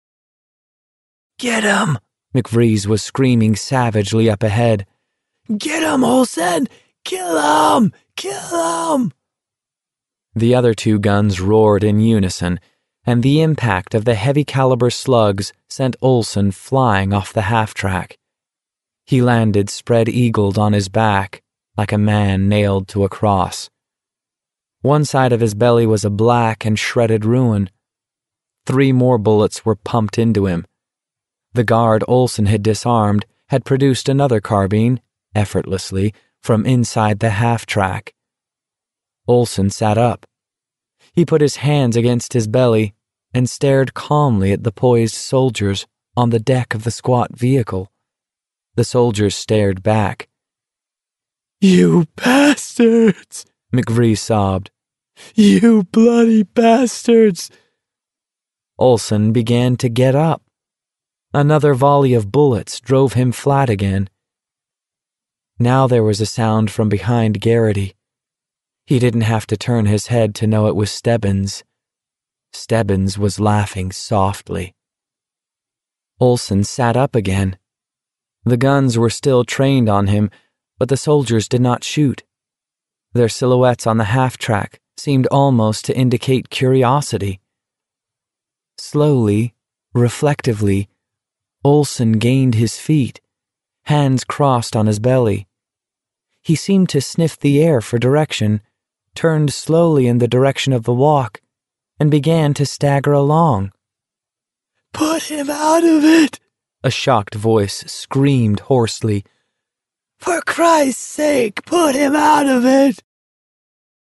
Get him! McVrees was screaming savagely up ahead. Get him, Olsen! Kill him! Kill him! The other 2 guns roared in unison, and the impact of the heavy-caliber slugs sent Olsen flying off the half-track. He landed spread-eagled on his back, like a man nailed to a cross. One side of his belly was a black and shredded ruin. 3 more bullets were pumped into him. The guard Olsen had disarmed had produced another carbine, effortlessly, from inside the half-track. Olsen sat up. He put his hands against his belly and stared calmly at the poised soldiers on the deck of the squat vehicle. The soldiers stared back. You bastards! McVree sobbed. You bloody bastards! Olsen began to get up. Another volley of bullets drove him flat again. Now there was a sound from behind Garrity. He didn't have to turn his head to know it was Stebbins. Stebbins was laughing softly. Olsen sat up again. The guns were still trained on him, but the soldiers did not shoot. Their silhouettes on the half-track seemed almost to indicate curiosity. Slowly, reflectively, Olsen gained his feet, hands crossed on his belly. He seemed to sniff the air for direction, turned slowly in the direction of the walk, and began to stagger along. Put him out of it! A shocked voice screamed hoarsely. For Christ's sake, put him out of it!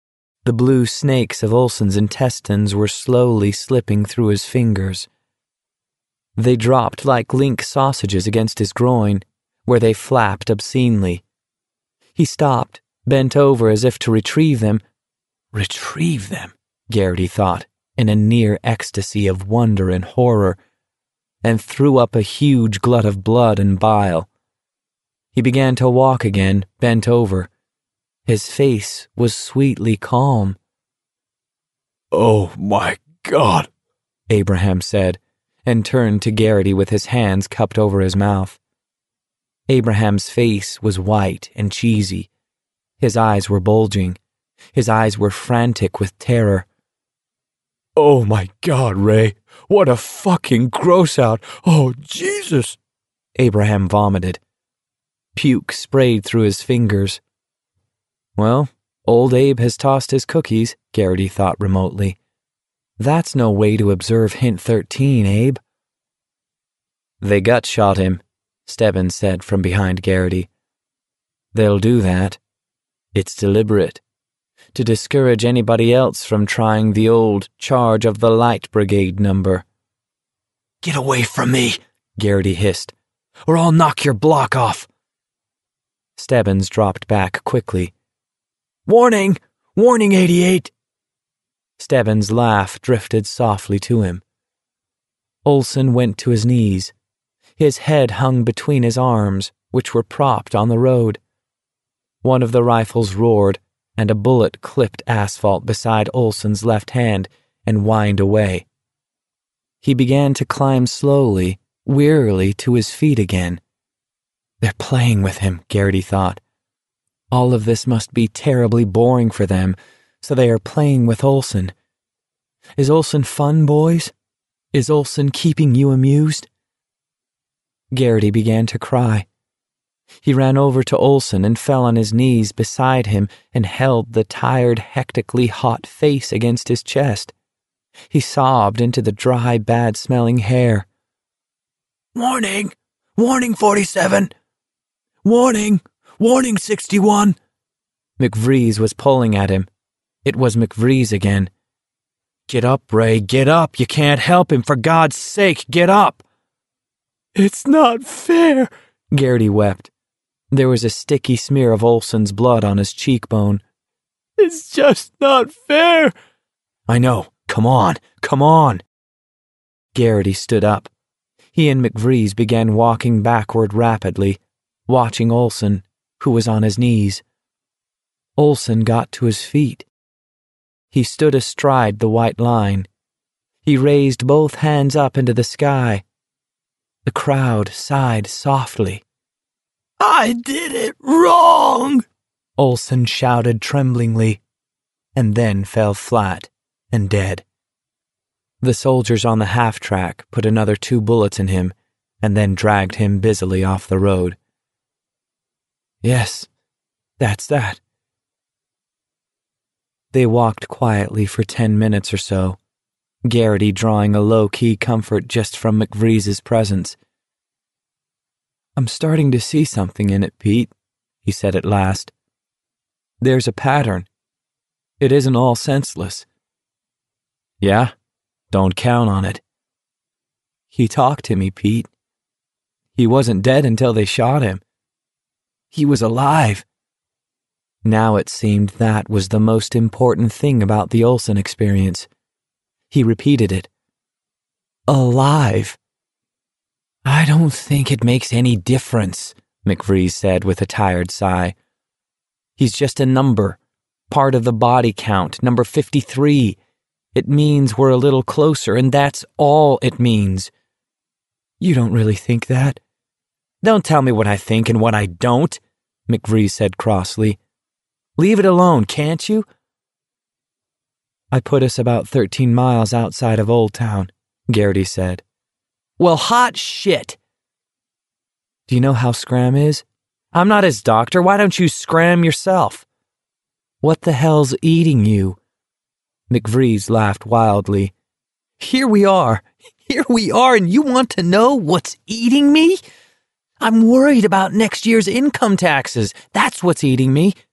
The blue snakes of Olsen's intestines were slowly slipping through his fingers. They dropped like link sausages against his groin, where they flapped obscenely. He stopped, bent over as if to retrieve them. Retrieve them, Garrity thought, in a near ecstasy of wonder and horror, and threw up a huge glut of blood and bile. He began to walk again, bent over. His face was sweetly calm. "Oh my God," Abraham said, and turned to Garrity with his hands cupped over his mouth. Abraham's face was white and cheesy. His eyes were bulging. His eyes were frantic with terror. "Oh my God, Ray, what a fucking gross out. Oh, Jesus." Abraham vomited. Puke sprayed through his fingers. Well, old Abe has tossed his cookies, Garrity thought remotely. That's no way to observe Hint 13, Abe. They gut shot him, Stebbins said from behind Garrity. They'll do that. It's deliberate. To discourage anybody else from trying the old Charge of the Light Brigade number. "Get away from me," Garrity hissed, "or I'll knock your block off." Stebbins dropped back quickly. "Warning! Warning, 88! Stebbins' laugh drifted softly to him. Olsen went to his knees. His head hung between his arms, which were propped on the road. One of the rifles roared, and a bullet clipped asphalt beside Olsen's left hand and whined away. He began to climb slowly, wearily to his feet again. They're playing with him, Garrity thought. All of this must be terribly boring for them, so they are playing with Olsen. Is Olsen fun, boys? Is Olsen keeping you amused? Garrity began to cry. He ran over to Olsen and fell on his knees beside him and held the tired, hectically hot face against his chest. He sobbed into the dry, bad-smelling hair. "Warning! Warning, 47! Warning! Warning, 61! McVrees was pulling at him. It was McVrees again. "Get up, Ray, get up! You can't help him, for God's sake, get up!" "It's not fair," Garrity wept. There was a sticky smear of Olsen's blood on his cheekbone. "It's just not fair." "I know. Come on, come on." Garrity stood up. He and McVrees began walking backward rapidly, watching Olsen, who was on his knees. Olsen got to his feet. He stood astride the white line. He raised both hands up into the sky. The crowd sighed softly. "I did it wrong!" Olsen shouted tremblingly, and then fell flat and dead. The soldiers on the half-track put another 2 bullets in him and then dragged him busily off the road. "Yes, that's that." They walked quietly for 10 minutes or so, Garrity drawing a low-key comfort just from McVrees' presence. "I'm starting to see something in it, Pete," he said at last. "There's a pattern. It isn't all senseless." "Yeah? Don't count on it." "He talked to me, Pete. He wasn't dead until they shot him. He was alive." Now it seemed that was the most important thing about the Olsen experience. He repeated it. "Alive." "I don't think it makes any difference," McVrees said with a tired sigh. "He's just a number, part of the body count, number 53. It means we're a little closer, and that's all it means." "You don't really think that?" "Don't tell me what I think and what I don't," McVrees said crossly. "Leave it alone, can't you?" "I put us about 13 miles outside of Old Town," Garrity said. "Well, hot shit." "Do you know how Scram is?" "I'm not his doctor. Why don't you scram yourself?" "What the hell's eating you?" McVrees laughed wildly. Here we are, and you want to know what's eating me? I'm worried about next year's income taxes. That's what's eating me.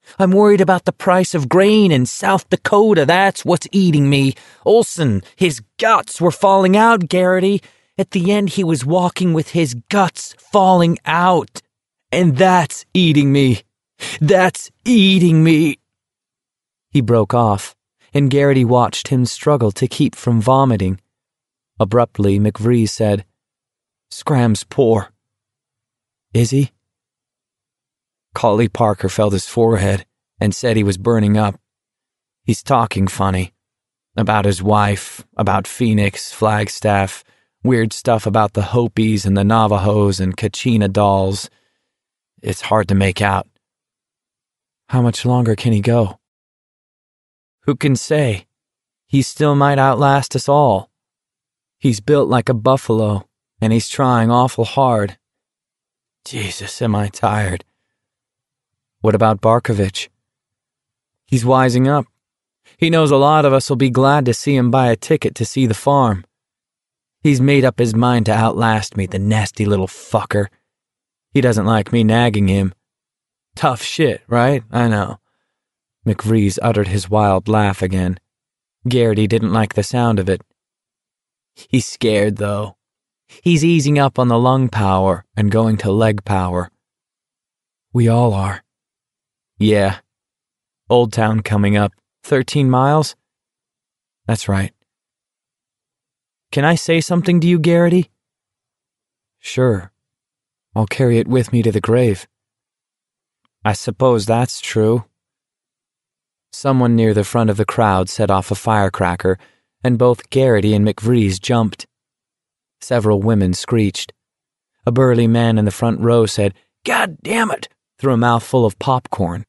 I'm worried about the price of grain in South Dakota. That's what's eating me. Olson, his guts were falling out, Garrity. At the end, he was walking with his guts falling out. And that's eating me. That's eating me. He broke off, and Garrity watched him struggle to keep from vomiting. Abruptly, McVrees said, "Scram's poor." "Is he?" Collie Parker felt his forehead and said he was burning up. "He's talking funny. About his wife, about Phoenix, Flagstaff, weird stuff about the Hopis and the Navajos and Kachina dolls. It's hard to make out." "How much longer can he go?" "Who can say? He still might outlast us all. He's built like a buffalo, and he's trying awful hard. Jesus, am I tired." "What about Barkovich?" "He's wising up. He knows a lot of us will be glad to see him buy a ticket to see the farm. He's made up his mind to outlast me, the nasty little fucker. He doesn't like me nagging him. Tough shit, right? I know." McVrees uttered his wild laugh again. Garrity didn't like the sound of it. "He's scared, though. He's easing up on the lung power and going to leg power." "We all are." "Yeah. Old Town coming up. 13 miles? "That's right." "Can I say something to you, Garrity?" "Sure. I'll carry it with me to the grave." "I suppose that's true." Someone near the front of the crowd set off a firecracker, and both Garrity and McVrees jumped. Several women screeched. A burly man in the front row said, "God damn it," through a mouthful of popcorn.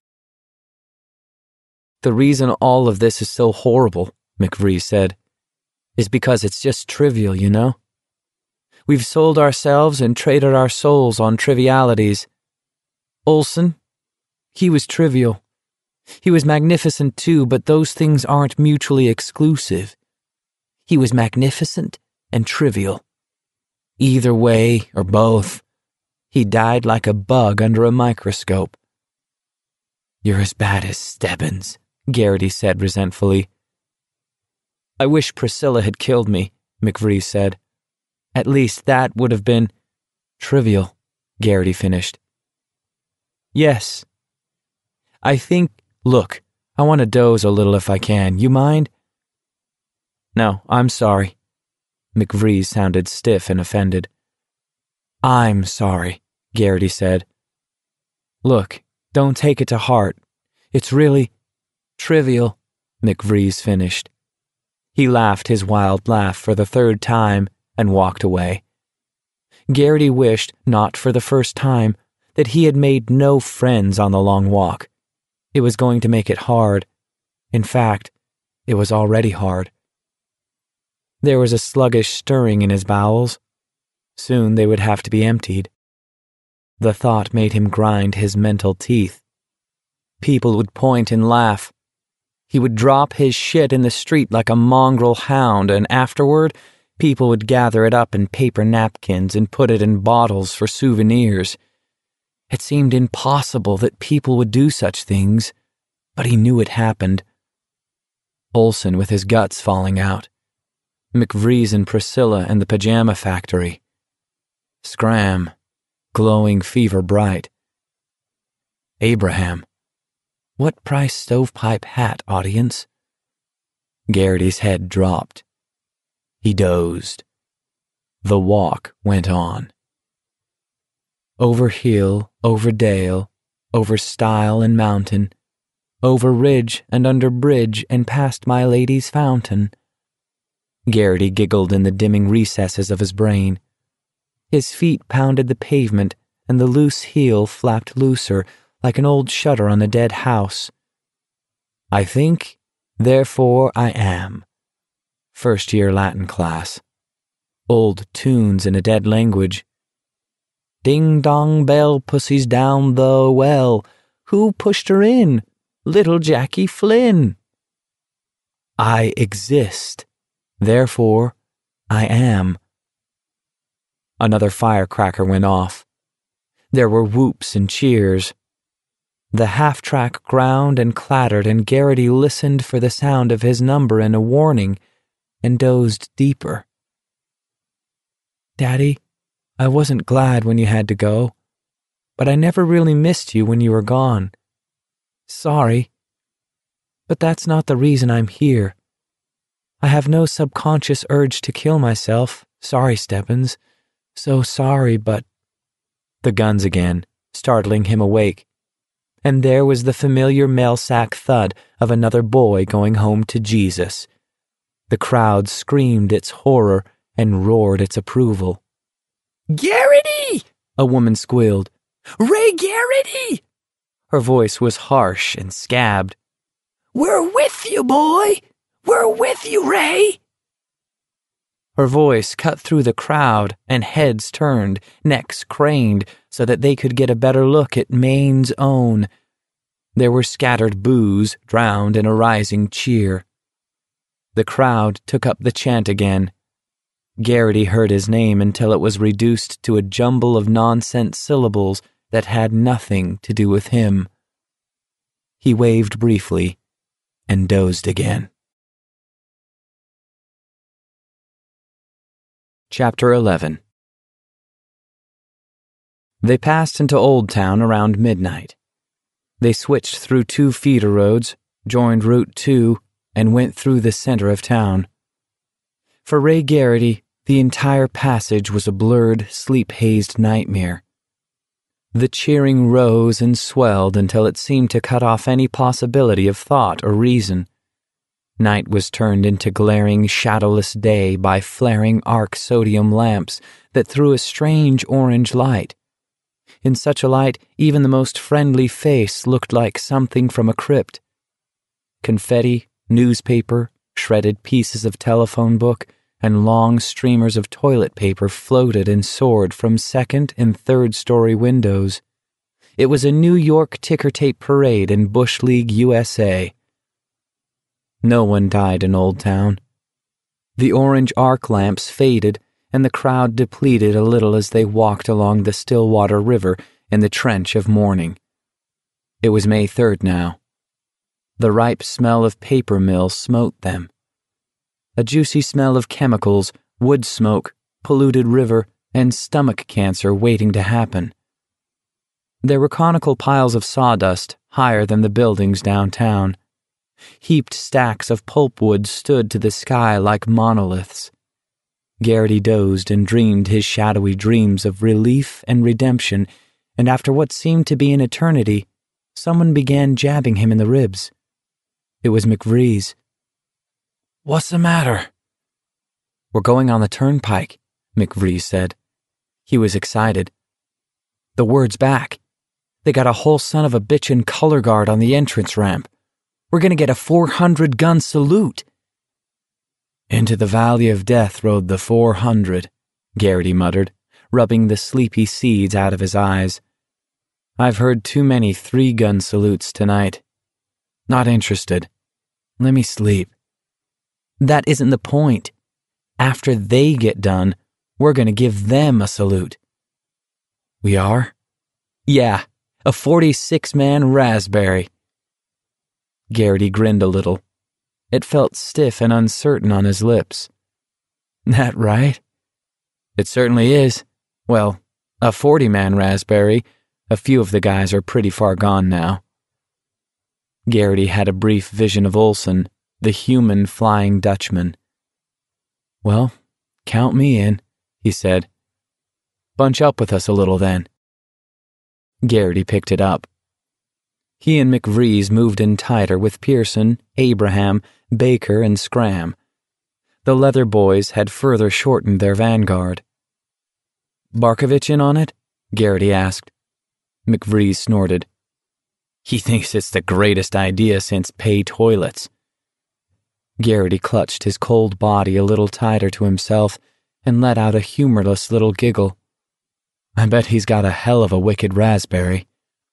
"The reason all of this is so horrible," McVrees said, "is because it's just trivial, you know? We've sold ourselves and traded our souls on trivialities. Olson, he was trivial. He was magnificent too, but those things aren't mutually exclusive. He was magnificent and trivial. Either way, or both, he died like a bug under a microscope." "You're as bad as Stebbins," Garrity said resentfully. "I wish Priscilla had killed me," McVrees said. "At least that would have been trivial," Garrity finished. "Yes. Look, I want to doze a little if I can. You mind?" "No, I'm sorry." McVrees sounded stiff and offended. "I'm sorry," Garrity said. "Look, don't take it to heart. It's really trivial," McVrees finished. He laughed his wild laugh for the third time and walked away. Garrity wished, not for the first time, that he had made no friends on the long walk. It was going to make it hard. In fact, it was already hard. There was a sluggish stirring in his bowels. Soon they would have to be emptied. The thought made him grind his mental teeth. People would point and laugh. He would drop his shit in the street like a mongrel hound, and afterward, people would gather it up in paper napkins and put it in bottles for souvenirs. It seemed impossible that people would do such things, but he knew it happened. Olson with his guts falling out. McVrees and Priscilla and the pajama factory. Scram, glowing fever bright. Abraham. What price stovepipe hat, audience? Garrity's head dropped. He dozed. The walk went on. Over hill, over dale, over stile and mountain, over ridge and under bridge and past my lady's fountain. Garrity giggled in the dimming recesses of his brain. His feet pounded the pavement, and the loose heel flapped looser, like an old shutter on a dead house. I think, therefore I am. First-year Latin class. Old tunes in a dead language. Ding-dong bell, pussy's down the well. Who pushed her in? Little Jackie Flynn. I exist. Therefore, I am. Another firecracker went off. There were whoops and cheers. The half-track ground and clattered, and Garrity listened for the sound of his number and a warning, and dozed deeper. "Daddy, I wasn't glad when you had to go, but I never really missed you when you were gone. Sorry. But that's not the reason I'm here. I have no subconscious urge to kill myself. Sorry, Stebbins. So sorry, but—" The guns again, startling him awake. And there was the familiar mail sack thud of another boy going home to Jesus. The crowd screamed its horror and roared its approval. "Garrity!" a woman squealed. "Ray Garrity!" Her voice was harsh and scabbed. "We're with you, boy! We're with you, Ray!" Her voice cut through the crowd, and heads turned, necks craned, so that they could get a better look at Maine's own. There were scattered boos, drowned in a rising cheer. The crowd took up the chant again. Garrity heard his name until it was reduced to a jumble of nonsense syllables that had nothing to do with him. He waved briefly and dozed again. Chapter 11. They passed into Old Town around midnight. They switched through 2 feeder roads, joined Route 2, and went through the center of town. For Ray Garrity, the entire passage was a blurred, sleep-hazed nightmare. The cheering rose and swelled until it seemed to cut off any possibility of thought or reason. Night was turned into glaring, shadowless day by flaring arc sodium lamps that threw a strange orange light. In such a light, even the most friendly face looked like something from a crypt. Confetti, newspaper, shredded pieces of telephone book, and long streamers of toilet paper floated and soared from second and third-story windows. It was a New York ticker-tape parade in Bush League, USA. No one died in Old Town. The orange arc lamps faded, and the crowd depleted a little as they walked along the Stillwater River in the trench of morning. It was May 3rd now. The ripe smell of paper mill smote them. A juicy smell of chemicals, wood smoke, polluted river, and stomach cancer waiting to happen. There were conical piles of sawdust higher than the buildings downtown. Heaped stacks of pulpwood stood to the sky like monoliths. Garrity dozed and dreamed his shadowy dreams of relief and redemption, and after what seemed to be an eternity, someone began jabbing him in the ribs. It was McVrees. "What's the matter?" "We're going on the turnpike," McVrees said. He was excited. "The word's back. They got a whole son of a bitchin' color guard on the entrance ramp. We're gonna get a 400-gun salute." Into the valley of death rode the 400, Garrity muttered, rubbing the sleepy seeds out of his eyes. "I've heard too many 3-gun salutes tonight. Not interested. Let me sleep." "That isn't the point. After they get done, we're gonna give them a salute." "We are?" "Yeah, a 46-man raspberry." Garrity grinned a little. It felt stiff and uncertain on his lips. "That right?" "It certainly is. Well, a 40-man raspberry. A few of the guys are pretty far gone now." Garrity had a brief vision of Olson, the human Flying Dutchman. "Well, count me in," he said. "Bunch up with us a little then." Garrity picked it up. He and McVrees moved in tighter with Pearson, Abraham, Baker, and Scram. The leather boys had further shortened their vanguard. "Barkovich in on it?" Garrity asked. McVrees snorted. "He thinks it's the greatest idea since pay toilets." Garrity clutched his cold body a little tighter to himself and let out a humorless little giggle. "I bet he's got a hell of a wicked raspberry."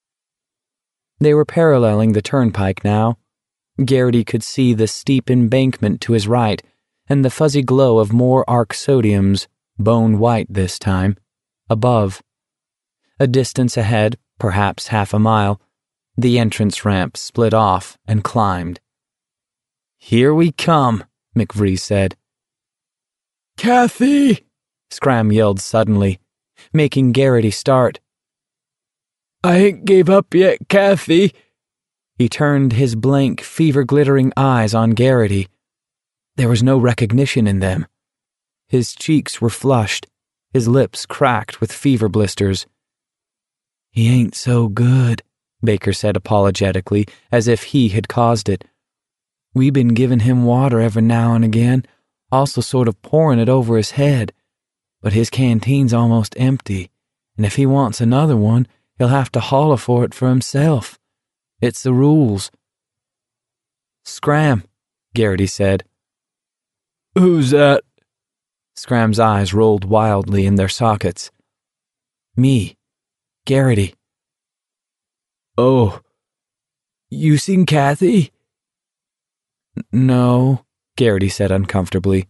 They were paralleling the turnpike now. Garrity could see the steep embankment to his right and the fuzzy glow of more arc sodiums, bone white this time, above. A distance ahead, perhaps half a mile, The entrance ramp split off and climbed. "Here we come," McVree said. "Kathy!" Scram yelled suddenly, making Garrity start. "I ain't gave up yet, Kathy." He turned his blank, fever-glittering eyes on Garrity. There was no recognition in them. His cheeks were flushed, his lips cracked with fever blisters. "He ain't so good," Baker said apologetically, as if he had caused it. "We been giving him water every now and again, also sort of pouring it over his head. But his canteen's almost empty, and if he wants another one, he'll have to holler for it for himself. It's the rules." "Scram," Garrity said. "Who's that?" Scram's eyes rolled wildly in their sockets. "Me, Garrity." "Oh, you seen Kathy?" "No," Garrity said uncomfortably.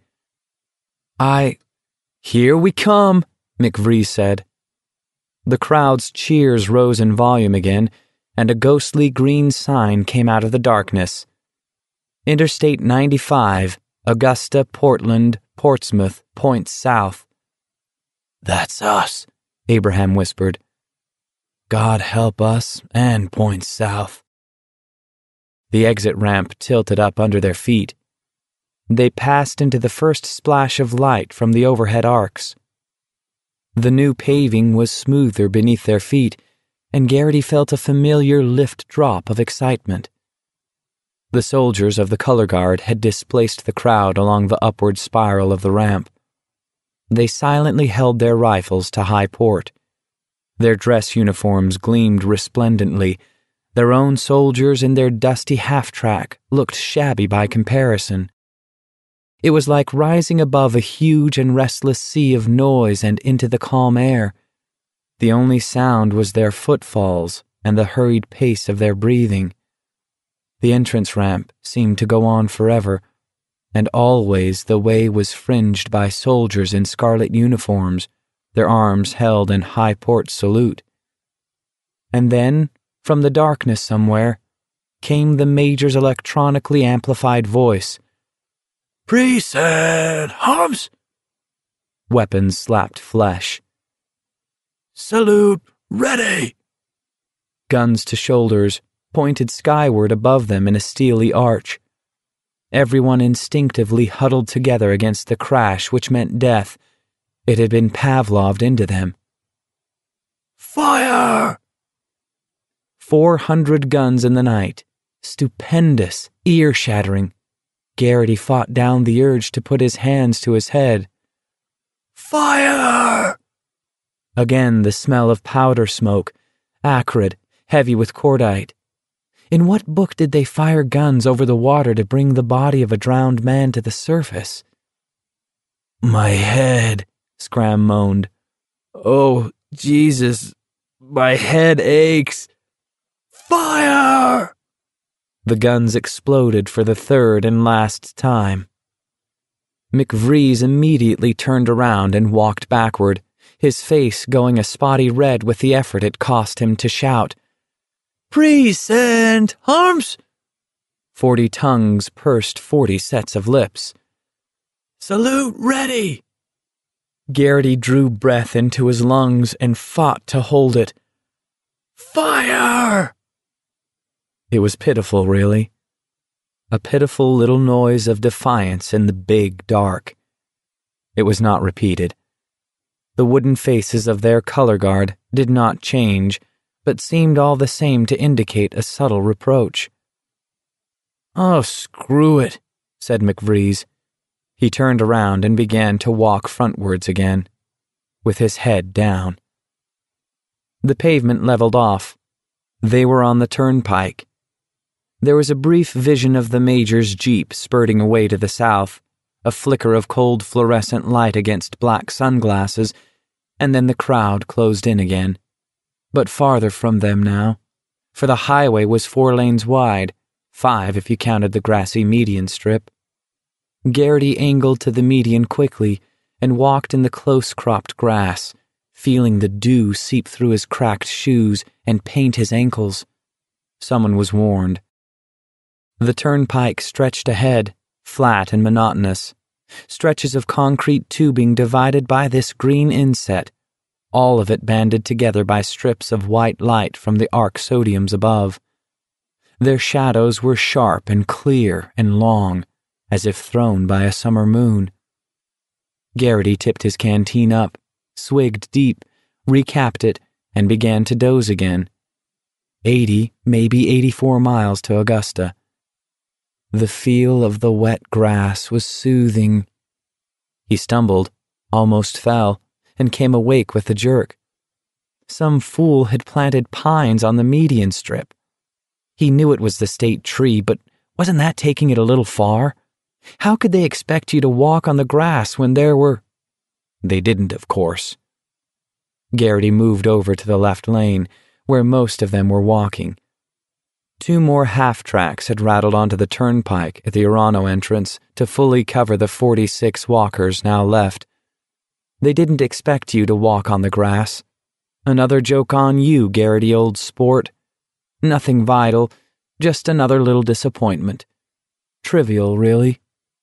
"Here we come," McVree said. The crowd's cheers rose in volume again, and a ghostly green sign came out of the darkness. Interstate 95, Augusta, Portland, Portsmouth, points south. "That's us," Abraham whispered. "God help us and points south." The exit ramp tilted up under their feet. They passed into the first splash of light from the overhead arcs. The new paving was smoother beneath their feet, and Garrity felt a familiar lift-drop of excitement. The soldiers of the color guard had displaced the crowd along the upward spiral of the ramp. They silently held their rifles to high port. Their dress uniforms gleamed resplendently. Their own soldiers in their dusty half-track looked shabby by comparison. It was like rising above a huge and restless sea of noise and into the calm air. The only sound was their footfalls and the hurried pace of their breathing. The entrance ramp seemed to go on forever, and always the way was fringed by soldiers in scarlet uniforms, their arms held in high port salute. And then, from the darkness somewhere, came the Major's electronically amplified voice. "Present Harms!" Weapons slapped flesh. "Salute ready!" Guns to shoulders, pointed skyward above them in a steely arch. Everyone instinctively huddled together against the crash which meant death. It had been Pavloved into them. "Fire!" 400 guns in the night. Stupendous, ear-shattering. Garrity fought down the urge to put his hands to his head. "Fire!" Again the smell of powder smoke, acrid, heavy with cordite. In what book did they fire guns over the water to bring the body of a drowned man to the surface? "My head," Scram moaned. "Oh, Jesus, my head aches." "Fire!" The guns exploded for the third and last time. McVrees immediately turned around and walked backward, his face going a spotty red with the effort it cost him to shout. "Present Harms!" 40 tongues pursed 40 sets of lips. "Salute ready!" Garrity drew breath into his lungs and fought to hold it. "Fire!" It was pitiful, really. A pitiful little noise of defiance in the big dark. It was not repeated. The wooden faces of their color guard did not change, but seemed all the same to indicate a subtle reproach. "Oh, screw it," said McVrees. He turned around and began to walk frontwards again, with his head down. The pavement leveled off. They were on the turnpike. There was a brief vision of the Major's jeep spurting away to the south, a flicker of cold fluorescent light against black sunglasses, and then the crowd closed in again. But farther from them now, for the highway was 4 lanes wide, 5 if you counted the grassy median strip. Garrity angled to the median quickly and walked in the close-cropped grass, feeling the dew seep through his cracked shoes and paint his ankles. Someone was warned. The turnpike stretched ahead, flat and monotonous. Stretches of concrete tubing divided by this green inset, all of it banded together by strips of white light from the arc sodiums above. Their shadows were sharp and clear and long, as if thrown by a summer moon. Garrity tipped his canteen up, swigged deep, recapped it, and began to doze again. 80, maybe 84 miles to Augusta. The feel of the wet grass was soothing. He stumbled, almost fell, and came awake with a jerk. Some fool had planted pines on the median strip. He knew it was the state tree, but wasn't that taking it a little far? How could they expect you to walk on the grass when there were... They didn't, of course. Garrity moved over to the left lane, where most of them were walking. 2 more half-tracks had rattled onto the turnpike at the Orano entrance to fully cover the 46 walkers now left. They didn't expect you to walk on the grass. Another joke on you, Garrity, old sport. Nothing vital, just another little disappointment. Trivial, really.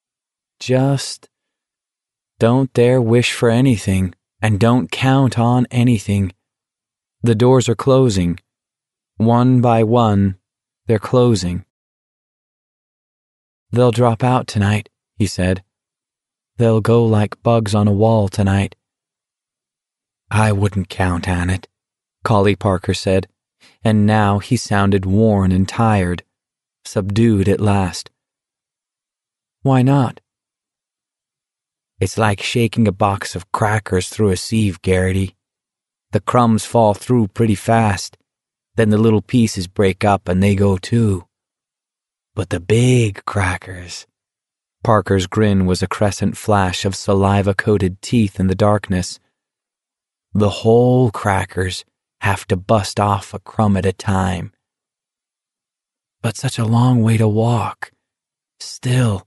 Just don't dare wish for anything, and don't count on anything. The doors are closing. One by one, they're closing. They'll drop out tonight, he said. They'll go like bugs on a wall tonight. I wouldn't count on it, Collie Parker said, and now he sounded worn and tired, subdued at last. Why not? It's like shaking a box of crackers through a sieve, Garrity. The crumbs fall through pretty fast, then the little pieces break up and they go too. But the big crackers... Parker's grin was a crescent flash of saliva-coated teeth in the darkness. The whole crackers have to bust off a crumb at a time. But such a long way to walk. Still.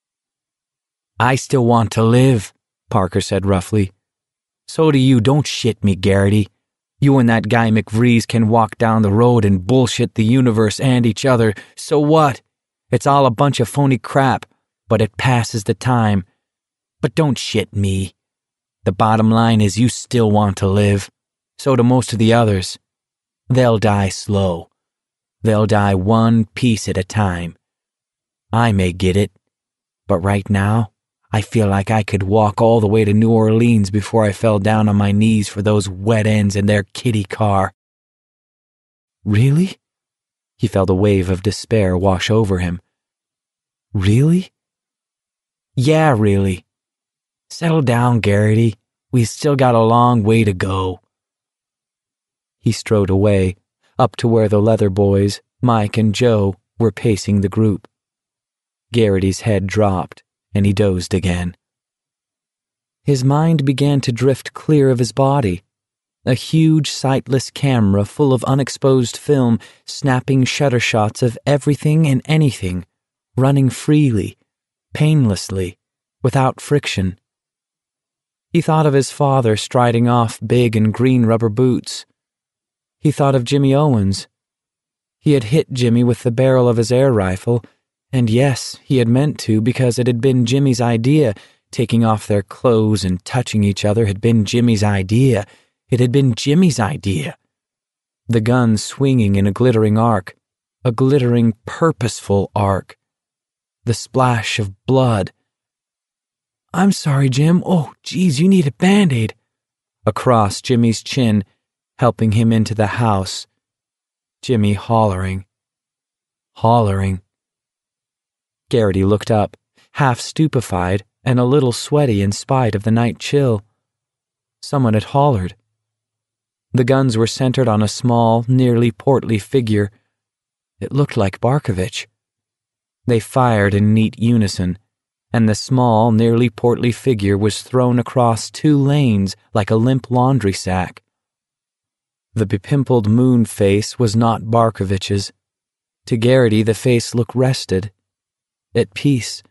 I still want to live, Parker said roughly. So do you. Don't shit me, Garrity. You and that guy McVries can walk down the road and bullshit the universe and each other. So what? It's all a bunch of phony crap, but it passes the time. But don't shit me. The bottom line is you still want to live. So do most of the others. They'll die slow. They'll die one piece at a time. I may get it, but right now, I feel like I could walk all the way to New Orleans before I fell down on my knees for those wet ends in their kiddie car. Really? He felt a wave of despair wash over him. Really? Yeah, really. Settle down, Garrity. We still got a long way to go. He strode away, up to where the Leather boys, Mike and Joe, were pacing the group. Garrity's head dropped, and he dozed again. His mind began to drift clear of his body. A huge, sightless camera full of unexposed film, snapping shutter shots of everything and anything, running freely, painlessly, without friction. He thought of his father striding off big in green rubber boots. He thought of Jimmy Owens. He had hit Jimmy with the barrel of his air rifle, and yes, he had meant to because it had been Jimmy's idea. Taking off their clothes and touching each other had been Jimmy's idea. It had been Jimmy's idea. The gun swinging in a glittering arc, a glittering, purposeful arc. The splash of blood. I'm sorry, Jim. Oh, geez, you need a Band-Aid. Across Jimmy's chin, helping him into the house. Jimmy hollering. Garrity looked up, half stupefied and a little sweaty in spite of the night chill. Someone had hollered. The guns were centered on a small, nearly portly figure. It looked like Barkovich. They fired in neat unison, and the small, nearly portly figure was thrown across 2 lanes like a limp laundry sack. The bepimpled moon face was not Barkovich's. To Garrity, the face looked rested, at peace.